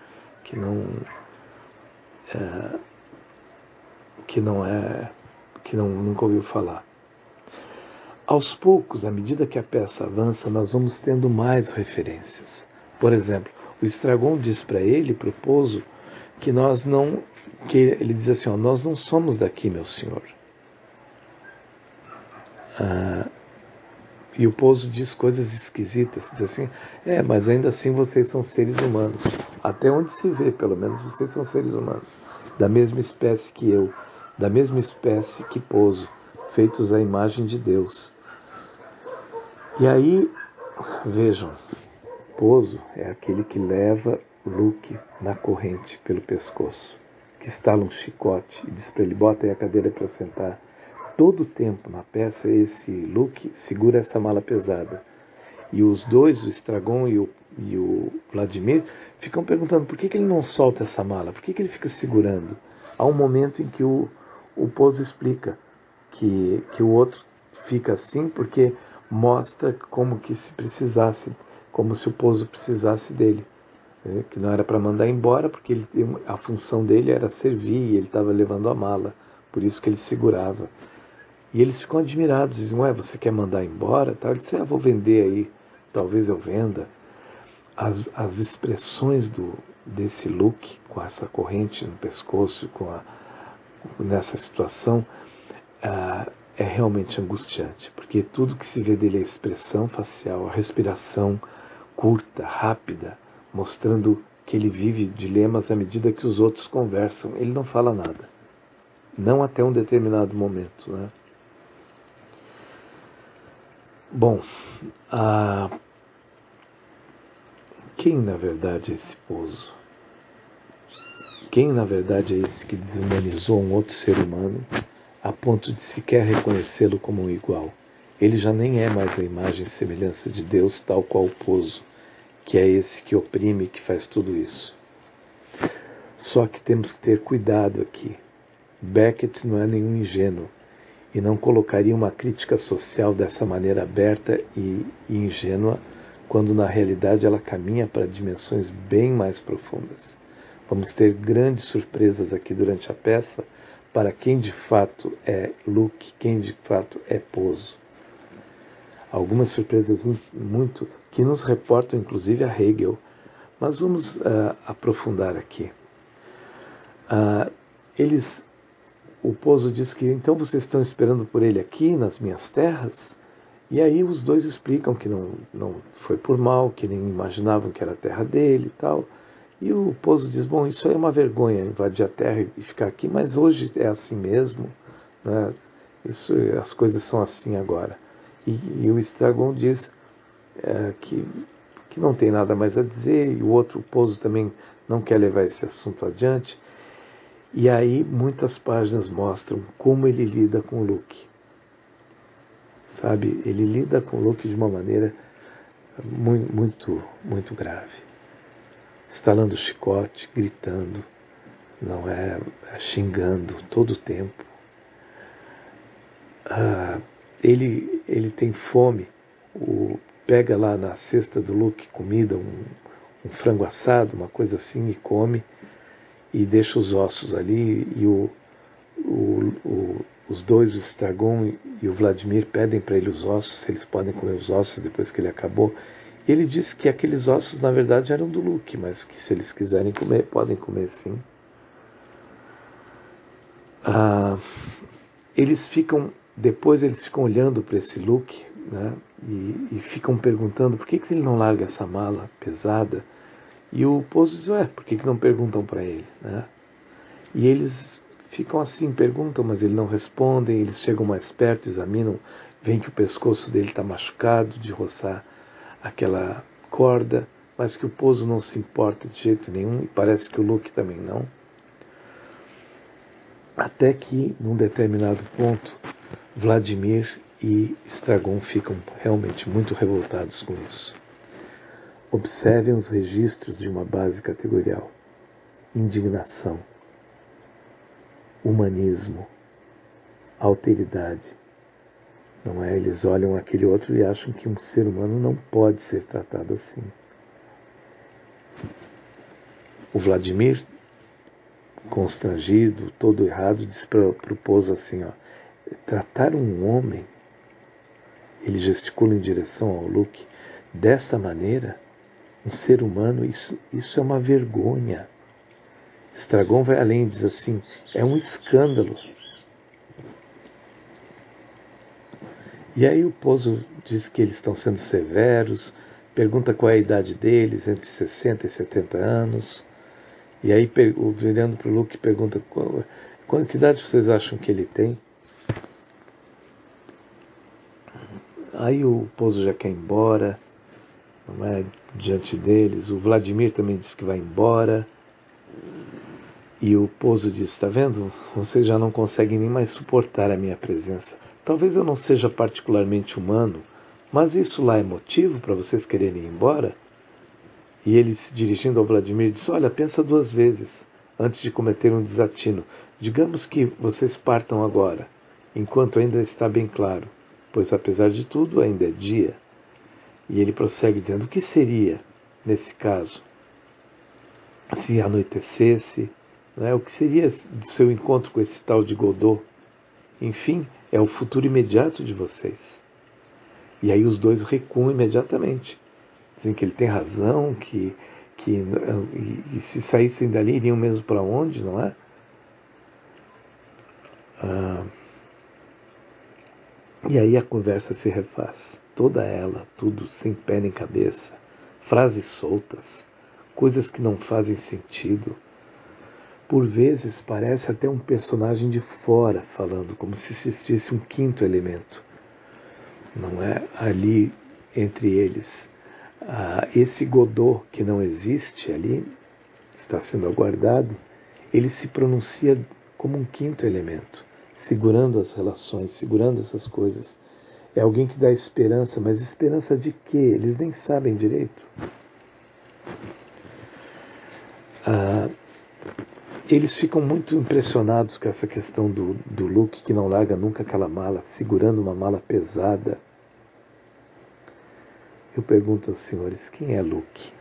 [SPEAKER 1] nunca ouviu falar. Aos poucos, à medida que a peça avança, nós vamos tendo mais referências. Por exemplo, o Estragon diz para ele, para o Pozzo, que ele diz assim: nós não somos daqui, meu senhor. E o Pozzo diz coisas esquisitas, diz assim: mas ainda assim vocês são seres humanos. Até onde se vê, pelo menos, vocês são seres humanos, da mesma espécie que eu, da mesma espécie que Pozzo, feitos à imagem de Deus. E aí, vejam, Pozzo é aquele que leva Luke na corrente pelo pescoço, que estala um chicote e diz para ele: bota aí a cadeira para sentar. Todo o tempo na peça, esse Luke segura essa mala pesada. E os dois, o Estragon e o Vladimir, ficam perguntando por que ele não solta essa mala, por que ele fica segurando. Há um momento em que o Pozzo explica que o outro fica assim porque mostra como se o Pozzo precisasse dele. Que não era para mandar embora, porque a função dele era servir, e ele estava levando a mala, por isso que ele segurava. E eles ficam admirados, dizem: você quer mandar embora? Ele diz: vou vender aí, talvez eu venda. As expressões desse Luke, com essa corrente no pescoço, nessa situação, é realmente angustiante, porque tudo que se vê dele é a expressão facial, a respiração curta, rápida, mostrando que ele vive dilemas à medida que os outros conversam. Ele não fala nada, não até um determinado momento, né? Bom, quem na verdade é esse Pozzo? Quem na verdade é esse que desumanizou um outro ser humano a ponto de sequer reconhecê-lo como um igual? Ele já nem é mais a imagem e semelhança de Deus, tal qual o Pozzo, que é esse que oprime e que faz tudo isso. Só que temos que ter cuidado aqui. Beckett não é nenhum ingênuo e não colocaria uma crítica social dessa maneira aberta e ingênua, quando na realidade ela caminha para dimensões bem mais profundas. Vamos ter grandes surpresas aqui durante a peça para quem de fato é Luke, quem de fato é Pozo. Algumas surpresas muito que nos reportam inclusive a Hegel, mas vamos aprofundar aqui. O Pozo diz que então vocês estão esperando por ele aqui nas minhas terras? E aí os dois explicam que não foi por mal, que nem imaginavam que era a terra dele e tal. E o Pozo diz, bom, isso aí é uma vergonha, invadir a terra e ficar aqui, mas hoje é assim mesmo, né? As coisas são assim agora. E o Estragon diz que não tem nada mais a dizer, e o outro, o Pozo, também não quer levar esse assunto adiante. E aí muitas páginas mostram como ele lida com o Luke. Sabe, ele lida com o Luke de uma maneira muito, muito grave. Estalando o chicote, gritando, não é, xingando todo o tempo. Ele tem fome, pega lá na cesta do Luke comida, um frango assado, uma coisa assim, e come, e deixa os ossos ali, e os dois, o Estragon e o Vladimir, pedem para ele os ossos, se eles podem comer os ossos depois que ele acabou. E ele diz que aqueles ossos, na verdade, eram do Luke, mas que se eles quiserem comer, podem comer sim. Depois eles ficam olhando para esse Luke, né, e ficam perguntando por que ele não larga essa mala pesada. E o Pozo diz, por que não perguntam para ele, né? E eles ficam assim, perguntam, mas ele não respondem. Eles chegam mais perto, examinam, veem que o pescoço dele está machucado de roçar aquela corda, mas que o Pozo não se importa de jeito nenhum, e parece que o Luke também não. Até que, num determinado ponto, Vladimir e Estragon ficam realmente muito revoltados com isso. Observem os registros de uma base categorial: indignação, humanismo, alteridade. Não é? Eles olham aquele outro e acham que um ser humano não pode ser tratado assim. O Vladimir, constrangido, todo errado, diz para o Pozo assim, tratar um homem, ele gesticula em direção ao Luke, dessa maneira, um ser humano, isso é uma vergonha. Estragon vai além, diz assim, é um escândalo. E aí o Pozo diz que eles estão sendo severos, pergunta qual é a idade deles, entre 60 e 70 anos. E aí, virando para o Luke, pergunta que idade vocês acham que ele tem? Aí o Pozo já quer ir embora, não é? Diante deles. O Vladimir também diz que vai embora. E o Pozo diz, está vendo? Vocês já não conseguem nem mais suportar a minha presença. Talvez eu não seja particularmente humano, mas isso lá é motivo para vocês quererem ir embora? E ele, se dirigindo ao Vladimir, diz, olha, pensa duas vezes antes de cometer um desatino. Digamos que vocês partam agora, enquanto ainda está bem claro, pois apesar de tudo ainda é dia. E ele prossegue dizendo, o que seria, nesse caso, se anoitecesse? Né? O que seria do seu encontro com esse tal de Godot? Enfim, é o futuro imediato de vocês. E aí os dois recuam imediatamente. Dizem que ele tem razão, que se saíssem dali iriam mesmo para onde, não é? E aí a conversa se refaz. Toda ela, tudo sem pé nem cabeça. Frases soltas, coisas que não fazem sentido. Por vezes parece até um personagem de fora falando, como se existisse um quinto elemento. Não é? Ali entre eles. Esse Godot que não existe ali, está sendo aguardado, ele se pronuncia como um quinto elemento, segurando as relações, segurando essas coisas. É alguém que dá esperança, mas esperança de quê? Eles nem sabem direito. eles ficam muito impressionados com essa questão do Luke, que não larga nunca aquela mala, segurando uma mala pesada. Eu pergunto aos senhores, quem é Luke?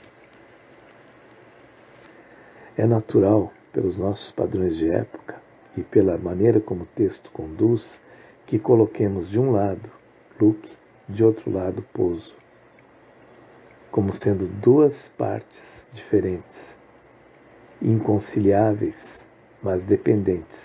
[SPEAKER 1] É natural, pelos nossos padrões de época e pela maneira como o texto conduz, que coloquemos de um lado Luke, de outro lado Pozo, como sendo duas partes diferentes, inconciliáveis, mas dependentes.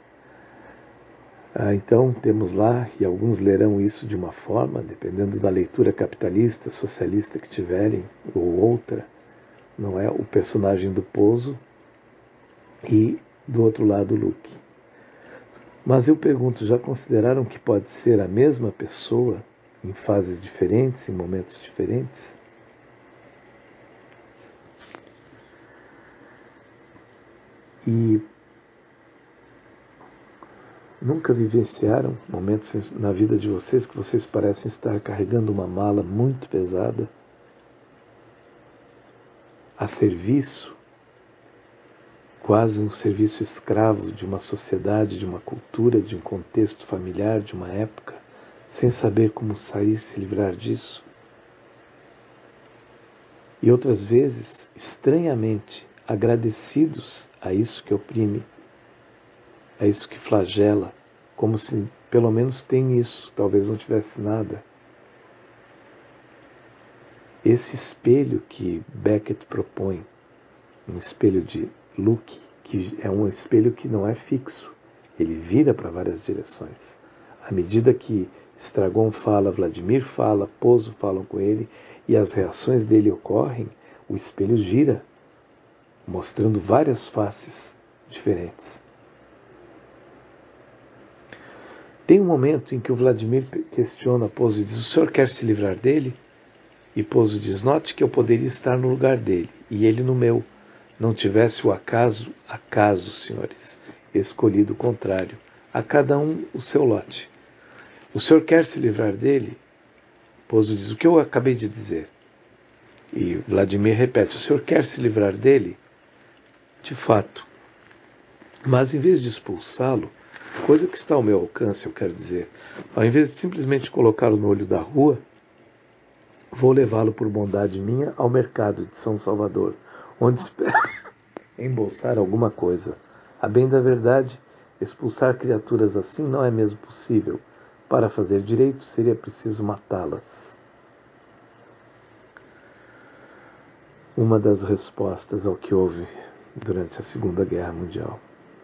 [SPEAKER 1] Então temos lá, e alguns lerão isso de uma forma, dependendo da leitura capitalista, socialista que tiverem, ou outra, não é? O personagem do Pozo e do outro lado o Luke. Mas eu pergunto, já consideraram que pode ser a mesma pessoa em fases diferentes, em momentos diferentes? E nunca vivenciaram momentos na vida de vocês que vocês parecem estar carregando uma mala muito pesada a serviço, quase um serviço escravo de uma sociedade, de uma cultura, de um contexto familiar, de uma época, sem saber como sair, se livrar disso? E outras vezes, estranhamente, agradecidos a isso que oprime, a isso que flagela, como se pelo menos tem isso, talvez não tivesse nada. Esse espelho que Beckett propõe, um espelho de Luke, que é um espelho que não é fixo, ele vira para várias direções. À medida que Estragon fala, Vladimir fala, Pozo falam com ele, e as reações dele ocorrem, o espelho gira, mostrando várias faces diferentes. Tem um momento em que o Vladimir questiona Pozo e diz, o senhor quer se livrar dele? E Pozo diz, note que eu poderia estar no lugar dele, e ele no meu. Não tivesse o acaso, senhores, escolhido o contrário. A cada um o seu lote. O senhor quer se livrar dele? Pozo diz, o que eu acabei de dizer? E Vladimir repete, o senhor quer se livrar dele? De fato. Mas em vez de expulsá-lo, coisa que está ao meu alcance, eu quero dizer, ao invés de simplesmente colocá-lo no olho da rua, vou levá-lo por bondade minha ao mercado de São Salvador, onde espero embolsar alguma coisa. A bem da verdade, expulsar criaturas assim não é mesmo possível. Para fazer direito, seria preciso matá-las. Uma das respostas ao que houve durante a Segunda Guerra Mundial.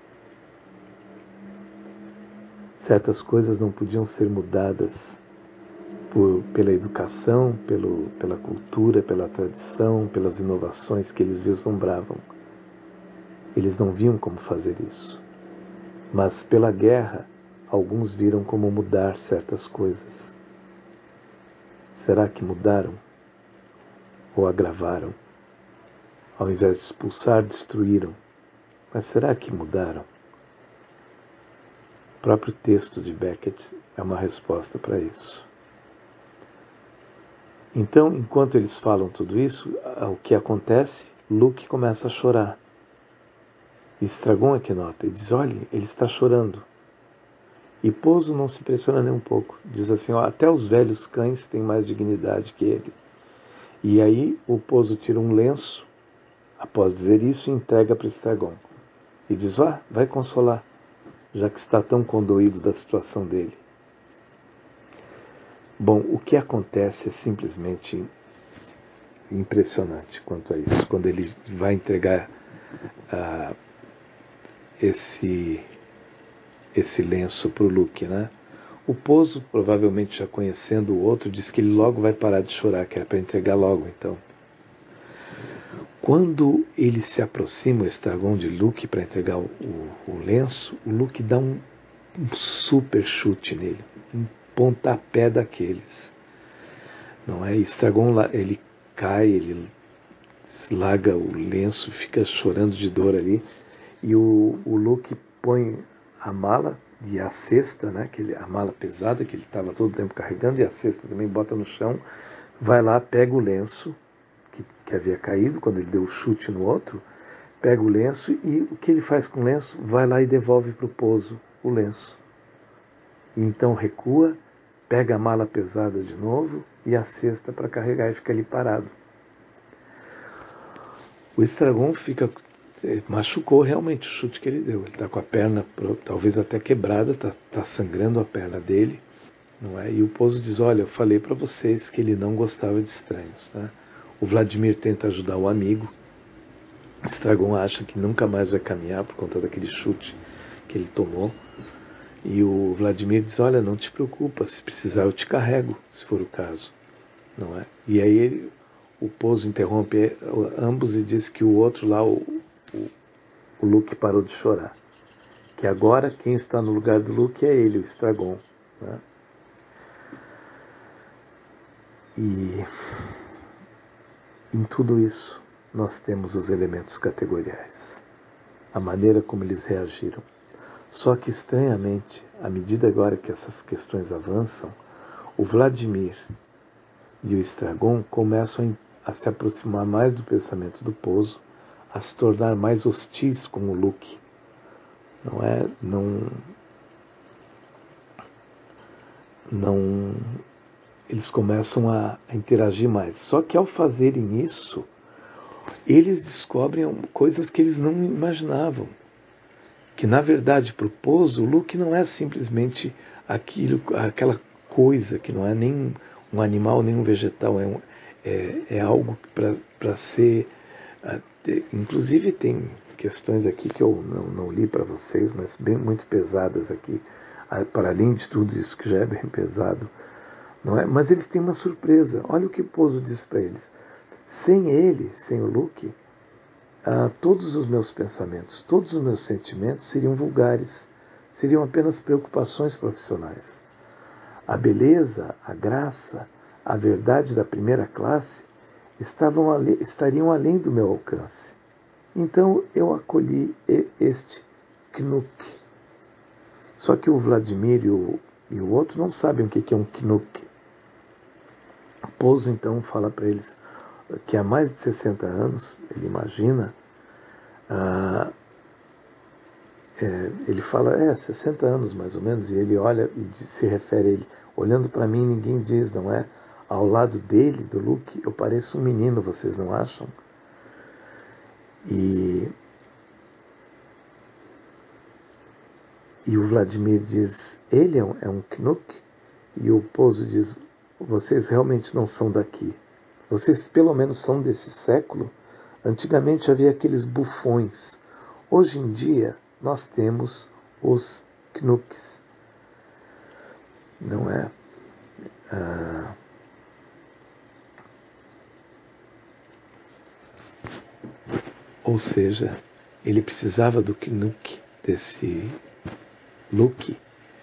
[SPEAKER 1] Certas coisas não podiam ser mudadas pela educação, pela cultura, pela tradição, pelas inovações que eles vislumbravam. Eles não viam como fazer isso. Mas pela guerra, alguns viram como mudar certas coisas. Será que mudaram? Ou agravaram? Ao invés de expulsar, destruíram. Mas será que mudaram? O próprio texto de Beckett é uma resposta para isso. Então, enquanto eles falam tudo isso, o que acontece? Luke começa a chorar. E Estragon é que nota e diz, olhe, ele está chorando. E Pozo não se impressiona nem um pouco. Diz assim, ó, até os velhos cães têm mais dignidade que ele. E aí o Pozo tira um lenço, após dizer isso, e entrega para Estragon. E diz, vai consolar, já que está tão condoído da situação dele. Bom, o que acontece é simplesmente impressionante quanto a isso. Quando ele vai entregar esse lenço para o Luke, né? O Pozo, provavelmente já conhecendo o outro, diz que ele logo vai parar de chorar, que era para entregar logo, então. Quando ele se aproxima, o Estragon, de Luke para entregar o lenço, o Luke dá um super chute nele, um pontapé daqueles. Não é? Estragon, ele cai, ele larga o lenço, fica chorando de dor ali, e o Luke põe a mala e a cesta, né, a mala pesada que ele estava todo o tempo carregando, e a cesta também bota no chão, vai lá, pega o lenço que havia caído quando ele deu o chute no outro, pega o lenço e o que ele faz com o lenço? Vai lá e devolve para o Pozo o lenço. E então recua, pega a mala pesada de novo e a cesta para carregar e fica ali parado. O Estragon machucou realmente o chute que ele deu. Ele está com a perna talvez até quebrada, está sangrando a perna dele. Não é? E o Pozo diz, olha, eu falei para vocês que ele não gostava de estranhos. Tá? O Vladimir tenta ajudar o amigo. O Estragon acha que nunca mais vai caminhar por conta daquele chute que ele tomou. E o Vladimir diz, olha, não te preocupa, se precisar eu te carrego, se for o caso. Não é? E aí o Pozo interrompe ambos e diz que o outro lá, o Luke, parou de chorar. Que agora quem está no lugar do Luke é ele, o Estragon. Né? E em tudo isso nós temos os elementos categoriais. A maneira como eles reagiram. Só que estranhamente, à medida agora que essas questões avançam, o Vladimir e o Estragon começam a se aproximar mais do pensamento do Pozo, a se tornar mais hostis com o Luke. Eles começam a interagir mais. Só que ao fazerem isso, eles descobrem coisas que eles não imaginavam. Que na verdade para o Pozo, o Luke não é simplesmente aquela coisa, que não é nem um animal, nem um vegetal, é algo para ser... Inclusive tem questões aqui que eu não li para vocês, mas muito pesadas aqui, para além de tudo isso que já é bem pesado, não é? Mas eles têm uma surpresa. Olha o que o Pozo diz para eles. Sem ele, sem o Luke, todos os meus pensamentos, todos os meus sentimentos seriam vulgares, seriam apenas preocupações profissionais. A beleza, a graça, a verdade da primeira classe estariam além do meu alcance. Então eu acolhi este Knuk. Só que o Vladimir e o outro não sabem o que é um Knuk. O Pozo então fala para eles que há mais de 60 anos, ele imagina, ele fala, 60 anos mais ou menos, e ele olha e se refere a ele, olhando para mim, ninguém diz, não é? Ao lado dele, do Luke, eu pareço um menino, vocês não acham? E o Vladimir diz, ele é um Knuk? E o Pozo diz, vocês realmente não são daqui. Vocês pelo menos são desse século? Antigamente havia aqueles bufões. Hoje em dia nós temos os Knuks. Não é? Ou seja, ele precisava do Knuk, desse Luke,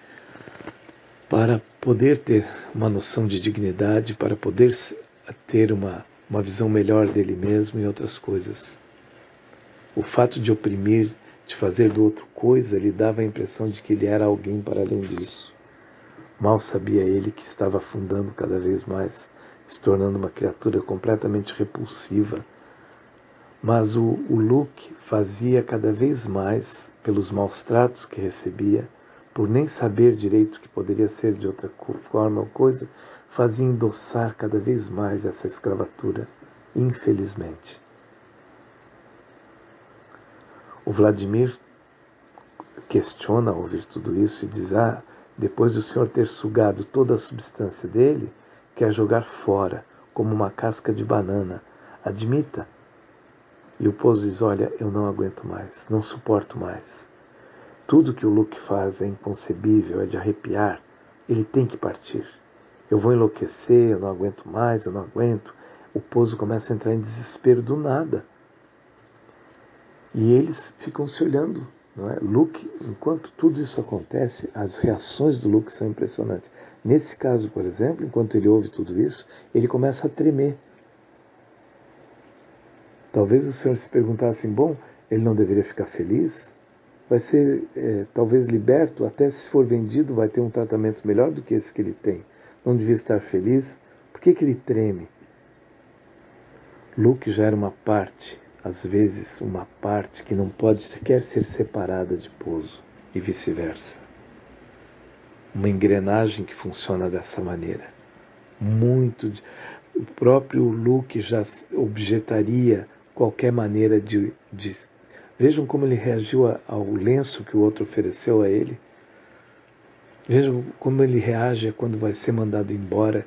[SPEAKER 1] para poder ter uma noção de dignidade, para poder ter uma visão melhor dele mesmo e outras coisas. O fato de oprimir, de fazer do outro coisa, lhe dava a impressão de que ele era alguém para além disso. Mal sabia ele que estava afundando cada vez mais, se tornando uma criatura completamente repulsiva. Mas o Luke fazia cada vez mais, pelos maus tratos que recebia, por nem saber direito que poderia ser de outra forma ou coisa, fazia endossar cada vez mais essa escravatura, infelizmente. O Vladimir questiona ao ouvir tudo isso e diz, depois do senhor ter sugado toda a substância dele, quer jogar fora, como uma casca de banana. Admita. E o Pozo diz, olha, eu não aguento mais, não suporto mais. Tudo que o Luke faz é inconcebível, é de arrepiar. Ele tem que partir. Eu vou enlouquecer, eu não aguento mais, eu não aguento. O Pozo começa a entrar em desespero do nada. E eles ficam se olhando, não é? Luke, enquanto tudo isso acontece, as reações do Luke são impressionantes. Nesse caso, por exemplo, enquanto ele ouve tudo isso, ele começa a tremer. Talvez o senhor se perguntasse, bom, ele não deveria ficar feliz? Vai ser, talvez, liberto, até se for vendido, vai ter um tratamento melhor do que esse que ele tem. Não devia estar feliz? Por que ele treme? Luke já era uma parte às vezes, uma parte que não pode sequer ser separada de Pozo e vice-versa. Uma engrenagem que funciona dessa maneira. O próprio Luke já objetaria qualquer maneira de... Vejam como ele reagiu ao lenço que o outro ofereceu a ele. Vejam como ele reage quando vai ser mandado embora.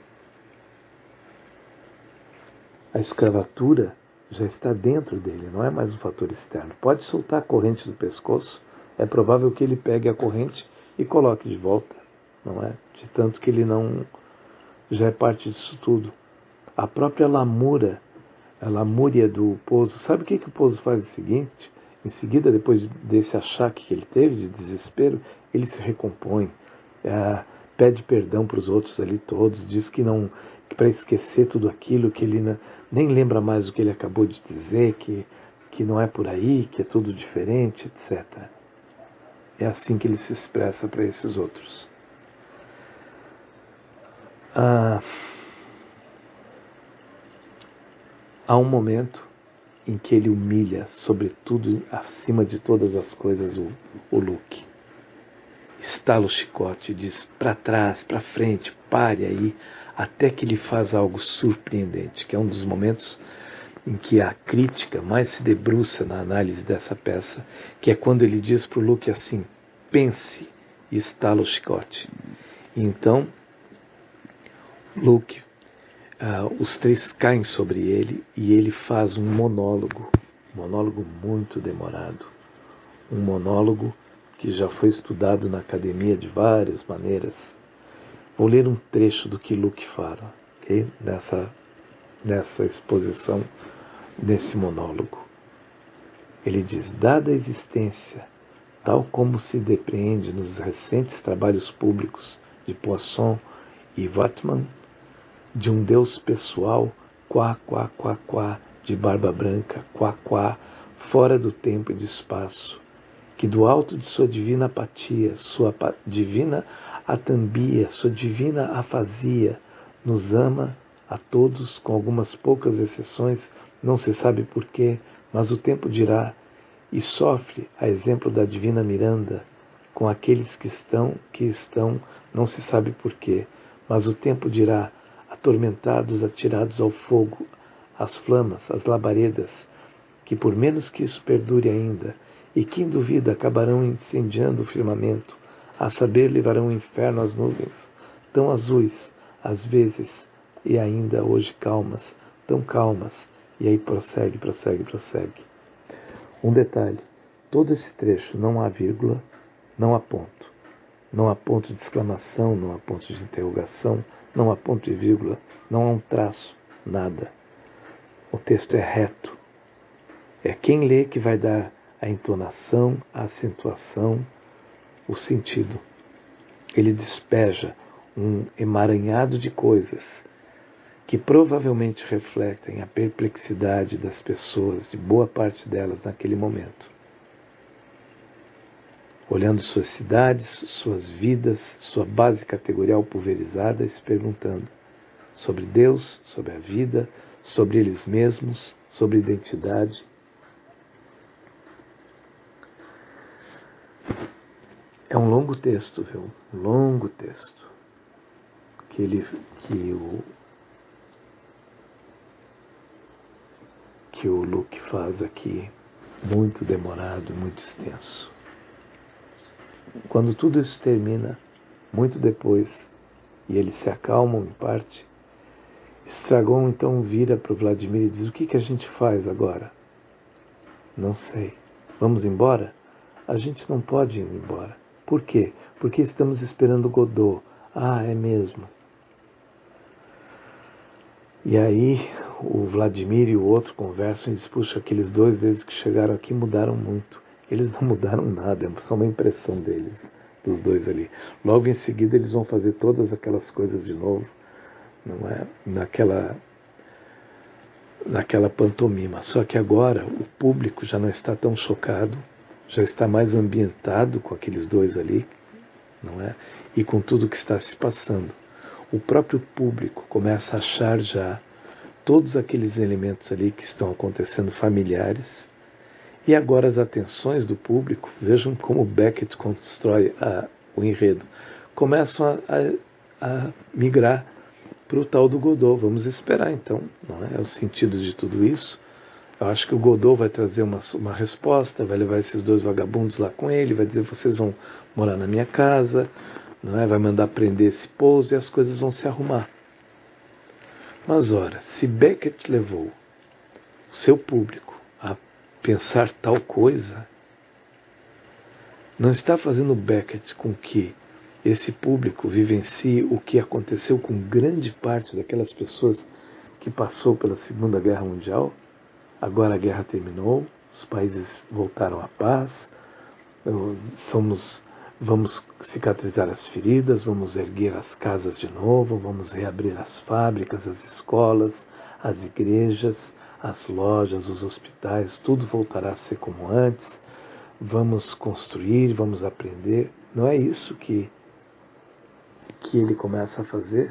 [SPEAKER 1] A escravatura já está dentro dele, não é mais um fator externo. Pode soltar a corrente do pescoço, é provável que ele pegue a corrente e coloque de volta, não é? De tanto que ele não já é parte disso tudo. A própria lamúria do Pozo, sabe o que o Pozo faz em seguida, depois desse achaque que ele teve de desespero, ele se recompõe, pede perdão para os outros ali todos, diz que para esquecer tudo aquilo, que ele nem lembra mais o que ele acabou de dizer, que não é por aí, que é tudo diferente, etc. É assim que ele se expressa para esses outros. Há um momento em que ele humilha, sobretudo, acima de todas as coisas, o Luke. Estala o chicote e diz, para trás, para frente, pare aí, até que ele faz algo surpreendente, que é um dos momentos em que a crítica mais se debruça na análise dessa peça, que é quando ele diz para o Luke assim, pense, e estala o chicote. E então, Luke, os três caem sobre ele e ele faz um monólogo muito demorado, um monólogo que já foi estudado na academia de várias maneiras. Vou ler um trecho do que Luke fala, okay? Nessa exposição, nesse monólogo. Ele diz, dada a existência, tal como se depreende nos recentes trabalhos públicos de Poisson e Wattmann, de um Deus pessoal, quá, de barba branca, quá, fora do tempo e do espaço, que do alto de sua divina apatia, sua divina atambia, sua divina afasia, nos ama a todos, com algumas poucas exceções, não se sabe porquê, mas o tempo dirá, e sofre, a exemplo da divina Miranda, com aqueles que estão, não se sabe porquê, mas o tempo dirá, atormentados, atirados ao fogo, às flamas, às labaredas, que por menos que isso perdure ainda, e que em dúvida acabarão incendiando o firmamento, a saber levarão o inferno às nuvens, tão azuis, às vezes, e ainda hoje calmas, tão calmas, e aí prossegue. Um detalhe, todo esse trecho não há vírgula, não há ponto. Não há ponto de exclamação, não há ponto de interrogação, não há ponto de vírgula, não há um traço, nada. O texto é reto. É quem lê que vai dar a entonação, a acentuação, o sentido. Ele despeja um emaranhado de coisas que provavelmente refletem a perplexidade das pessoas, de boa parte delas naquele momento. Olhando suas cidades, suas vidas, sua base categorial pulverizada e se perguntando sobre Deus, sobre a vida, sobre eles mesmos, sobre identidade. É um longo texto, viu? Um longo texto que o Luke faz aqui, muito demorado, muito extenso. Quando tudo isso termina, muito depois, e eles se acalmam em parte, Estragon então vira para o Vladimir e diz, o que a gente faz agora? Não sei. Vamos embora? A gente não pode ir embora. Por quê? Porque estamos esperando Godot. Ah, é mesmo. E aí o Vladimir e o outro conversam e dizem, puxa, aqueles dois desde que chegaram aqui mudaram muito. Eles não mudaram nada, é só uma impressão deles, dos dois ali. Logo em seguida eles vão fazer todas aquelas coisas de novo, não é? Naquela pantomima. Só que agora o público já não está tão chocado, já está mais ambientado com aqueles dois ali, não é? E com tudo que está se passando. O próprio público começa a achar já todos aqueles elementos ali que estão acontecendo familiares, e agora as atenções do público, vejam como Beckett constrói o enredo, começam a migrar para o tal do Godot. Vamos esperar então, não é? É o sentido de tudo isso. Eu acho que o Godot vai trazer uma resposta, vai levar esses dois vagabundos lá com ele, vai dizer: vocês vão morar na minha casa, não é? Vai mandar prender esse pouso e as coisas vão se arrumar. Mas ora, se Beckett levou o seu público a pensar tal coisa, não está fazendo Beckett com que esse público vivencie o que aconteceu com grande parte daquelas pessoas que passou pela Segunda Guerra Mundial? Agora a guerra terminou, os países voltaram à paz, vamos cicatrizar as feridas, vamos erguer as casas de novo, vamos reabrir as fábricas, as escolas, as igrejas, as lojas, os hospitais, tudo voltará a ser como antes, vamos construir, vamos aprender. Não é isso que ele começa a fazer?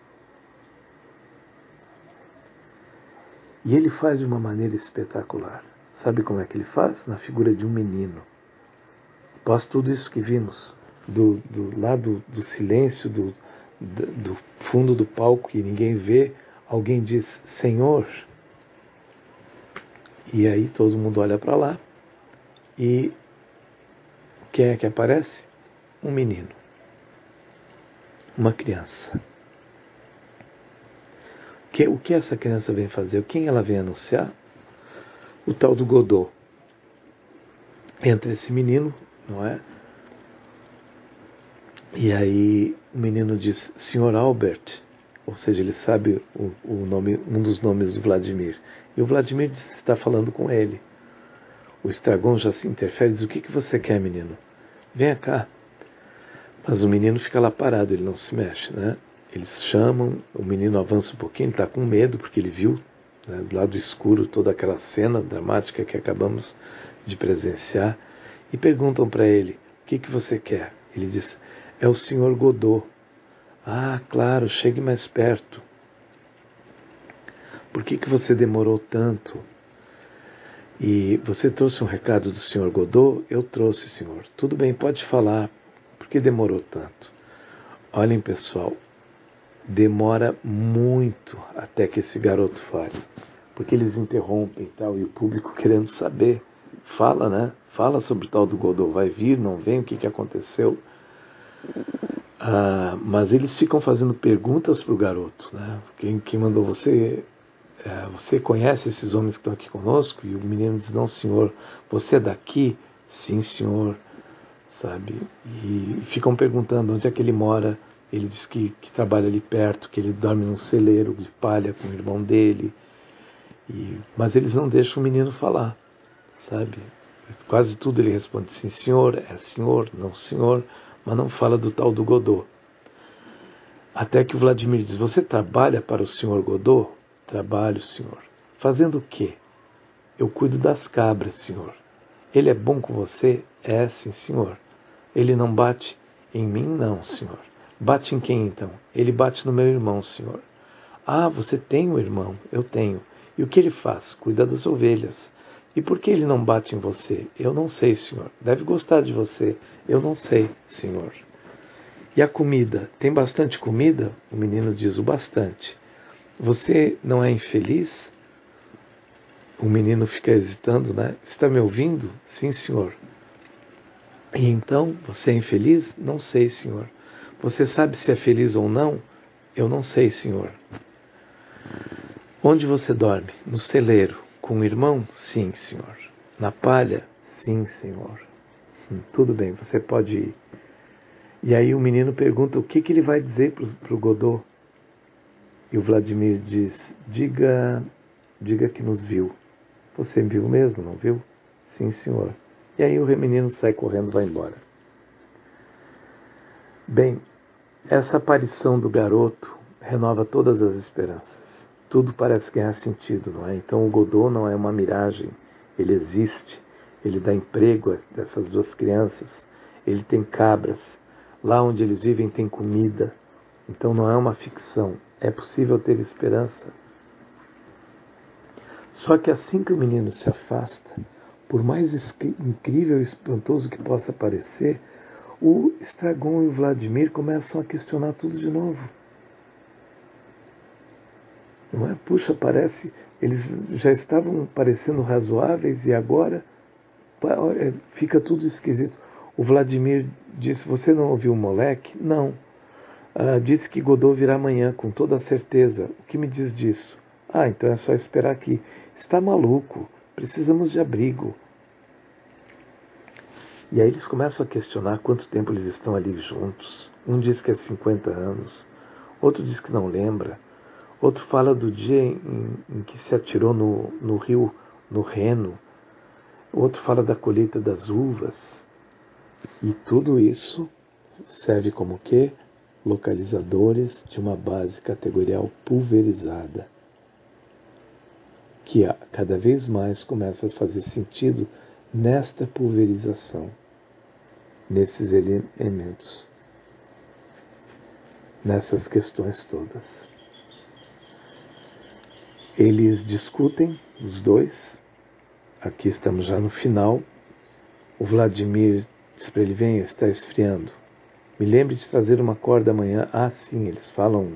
[SPEAKER 1] E ele faz de uma maneira espetacular. Sabe como é que ele faz? Na figura de um menino. Após tudo isso que vimos, do lado do silêncio, do fundo do palco que ninguém vê, alguém diz: Senhor. E aí todo mundo olha para lá. E quem é que aparece? Um menino. Uma criança. O que essa criança vem fazer? Quem ela vem anunciar? O tal do Godot. Entra esse menino, não é? E aí o menino diz: Senhor Albert, ou seja, ele sabe o nome, um dos nomes do Vladimir. E o Vladimir está falando com ele. O Estragon já se interfere e diz: o que você quer, menino? Venha cá. Mas o menino fica lá parado, ele não se mexe, né? Eles chamam, o menino avança um pouquinho, está com medo, porque ele viu, né, do lado escuro, toda aquela cena dramática que acabamos de presenciar, e perguntam para ele: o que você quer? Ele diz: é o senhor Godot. Ah, claro, chegue mais perto. Por que você demorou tanto? E você trouxe um recado do senhor Godot? Eu trouxe, senhor. Tudo bem, pode falar. Por que demorou tanto? Olhem, pessoal, demora muito até que esse garoto fale, porque eles interrompem e tal, e o público querendo saber. Fala, né? Fala sobre o tal do Godot. Vai vir, não vem, o que aconteceu? Mas eles ficam fazendo perguntas para o garoto, né? Quem mandou você? Você conhece esses homens que estão aqui conosco? E o menino diz: não, senhor. Você é daqui? Sim, senhor. Sabe? E ficam perguntando onde é que ele mora. Ele diz que trabalha ali perto, que ele dorme num celeiro de palha com o irmão dele. Mas eles não deixam o menino falar, sabe? Quase tudo ele responde: sim, senhor, não, senhor, mas não fala do tal do Godot. Até que o Vladimir diz: você trabalha para o senhor Godot? Trabalho, senhor. Fazendo o quê? Eu cuido das cabras, senhor. Ele é bom com você? É, sim, senhor. Ele não bate em mim? Não, senhor. Bate em quem, então? Ele bate no meu irmão, senhor. Ah, você tem um irmão? Eu tenho. E o que ele faz? Cuida das ovelhas. E por que ele não bate em você? Eu não sei, senhor. Deve gostar de você. Eu não sei, senhor. E a comida? Tem bastante comida? O menino diz: o bastante. Você não é infeliz? O menino fica hesitando, né? Está me ouvindo? Sim, senhor. E então, você é infeliz? Não sei, senhor. Você sabe se é feliz ou não? Eu não sei, senhor. Onde você dorme? No celeiro. Com o irmão? Sim, senhor. Na palha? Sim, senhor. Tudo bem, você pode ir. E aí o menino pergunta o que ele vai dizer para o Godot. E o Vladimir diz: diga que nos viu. Você viu mesmo, não viu? Sim, senhor. E aí o menino sai correndo e vai embora. Bem, essa aparição do garoto renova todas as esperanças. Tudo parece ganhar sentido, não é? Então o Godot não é uma miragem, ele existe, ele dá emprego a essas duas crianças, ele tem cabras, lá onde eles vivem tem comida, então não é uma ficção, é possível ter esperança. Só que assim que o menino se afasta, por mais incrível e espantoso que possa parecer, o Estragon e o Vladimir começam a questionar tudo de novo. Não é? Puxa, parece, eles já estavam parecendo razoáveis e agora fica tudo esquisito. O Vladimir disse, você não ouviu o moleque? Não. Disse que Godot virá amanhã, com toda a certeza. O que me diz disso? Então é só esperar aqui. Está maluco. Precisamos de abrigo. E aí eles começam a questionar quanto tempo eles estão ali juntos. Um diz que é 50 anos. Outro diz que não lembra. Outro fala do dia em que se atirou no rio, no Reno. Outro fala da colheita das uvas. E tudo isso serve como quê? Localizadores de uma base categorial pulverizada, que cada vez mais começa a fazer sentido nesta pulverização, nesses elementos, nessas questões todas. Eles discutem, os dois. Aqui estamos já no final. O Vladimir diz para ele, venha, está esfriando. Me lembre de trazer uma corda amanhã. Sim, eles falam.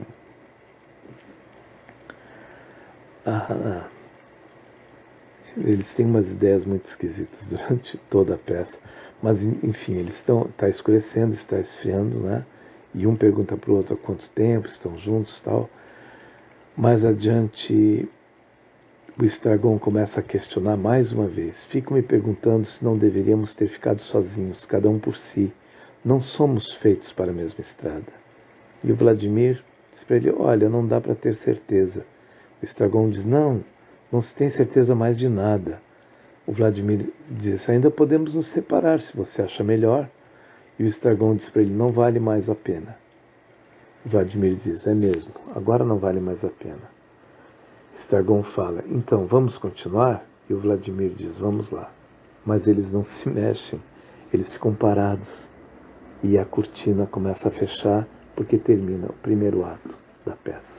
[SPEAKER 1] Eles têm umas ideias muito esquisitas durante toda a peça. Mas, enfim, está escurecendo, está esfriando, né? E um pergunta para o outro há quanto tempo, estão juntos e tal. Mais adiante, o Estragon começa a questionar mais uma vez. Fico me perguntando se não deveríamos ter ficado sozinhos, cada um por si. Não somos feitos para a mesma estrada. E o Vladimir diz para ele, olha, não dá para ter certeza. O Estragon diz, não se tem certeza mais de nada. O Vladimir diz, ainda podemos nos separar se você acha melhor. E o Estragon diz para ele, não vale mais a pena. O Vladimir diz, é mesmo, agora não vale mais a pena. Estragon fala, então vamos continuar? E o Vladimir diz, vamos lá. Mas eles não se mexem, eles ficam parados. E a cortina começa a fechar porque termina o primeiro ato da peça.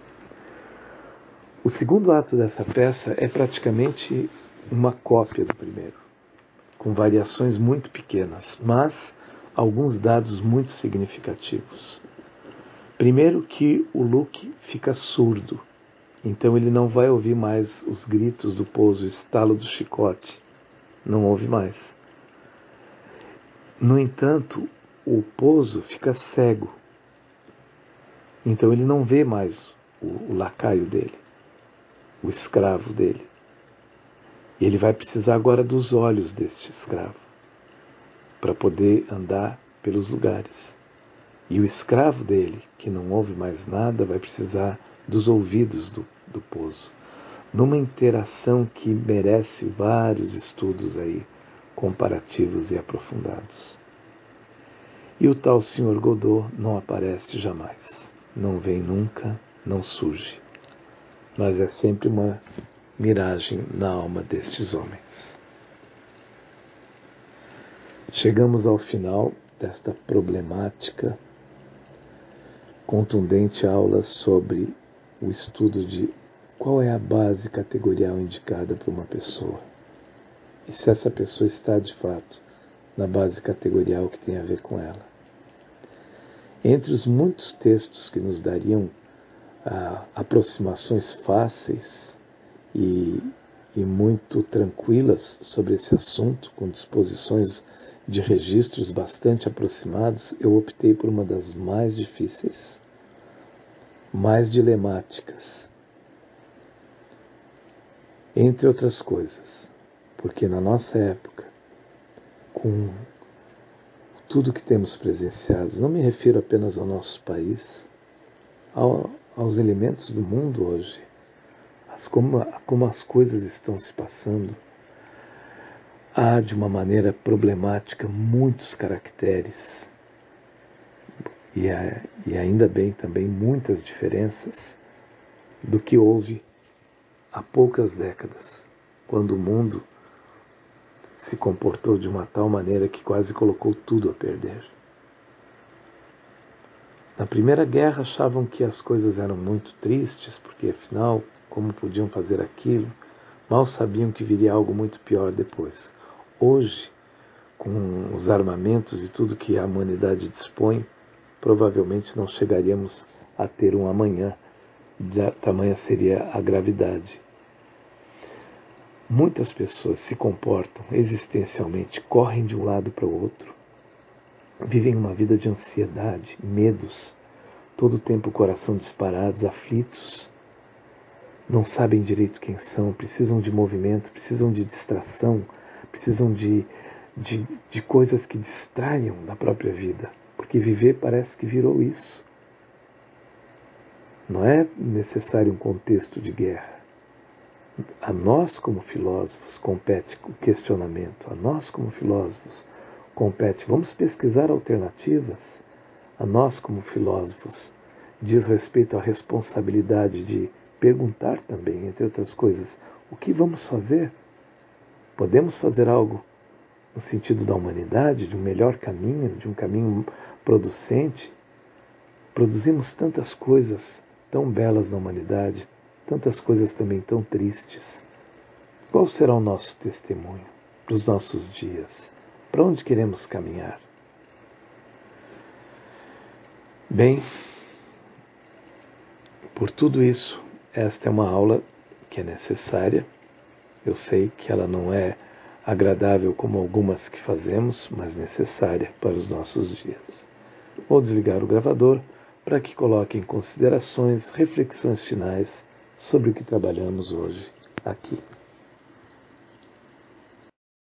[SPEAKER 1] O segundo ato dessa peça é praticamente uma cópia do primeiro, com variações muito pequenas, mas alguns dados muito significativos. Primeiro que o Luke fica surdo, então ele não vai ouvir mais os gritos do pouso, o estalo do chicote, não ouve mais. No entanto, o pouso fica cego, então ele não vê mais o lacaio dele, o escravo dele. E ele vai precisar agora dos olhos deste escravo para poder andar pelos lugares. E o escravo dele, que não ouve mais nada, vai precisar dos ouvidos do pouso. Numa interação que merece vários estudos aí, comparativos e aprofundados. E o tal Sr. Godot não aparece jamais. Não vem nunca, não surge. Mas é sempre uma miragem na alma destes homens. Chegamos ao final desta problemática, contundente aula sobre o estudo de qual é a base categorial indicada para uma pessoa. E se essa pessoa está, de fato, na base categorial que tem a ver com ela. Entre os muitos textos que nos dariam aproximações fáceis e muito tranquilas sobre esse assunto, com disposições de registros bastante aproximados, eu optei por uma das mais difíceis, mais dilemáticas, entre outras coisas, porque na nossa época, com tudo que temos presenciado, não me refiro apenas ao nosso país, aos elementos do mundo hoje, como as coisas estão se passando, há de uma maneira problemática muitos caracteres e ainda bem também muitas diferenças do que houve há poucas décadas, quando o mundo se comportou de uma tal maneira que quase colocou tudo a perder. Na Primeira Guerra achavam que as coisas eram muito tristes, porque afinal, como podiam fazer aquilo? Mal sabiam que viria algo muito pior depois. Hoje, com os armamentos e tudo que a humanidade dispõe, provavelmente não chegaríamos a ter um amanhã. Tamanha seria a gravidade. Muitas pessoas se comportam existencialmente, correm de um lado para o outro, vivem uma vida de ansiedade, medos, todo o tempo o coração disparados, aflitos, não sabem direito quem são, precisam de movimento, precisam de distração, precisam de coisas que distraiam da própria vida, porque viver parece que virou isso. Não é necessário um contexto de guerra. A nós, como filósofos, compete o questionamento. A nós, como filósofos, compete. Vamos pesquisar alternativas. A nós, como filósofos, diz respeito à responsabilidade de perguntar também, entre outras coisas, o que vamos fazer? Podemos fazer algo no sentido da humanidade, de um melhor caminho, de um caminho producente? Produzimos tantas coisas tão belas na humanidade, tantas coisas também tão tristes. Qual será o nosso testemunho para os nossos dias? Para onde queremos caminhar? Bem, por tudo isso, esta é uma aula que é necessária. Eu sei que ela não é agradável como algumas que fazemos, mas necessária para os nossos dias. Vou desligar o gravador para que coloque em considerações, reflexões finais sobre o que trabalhamos hoje aqui.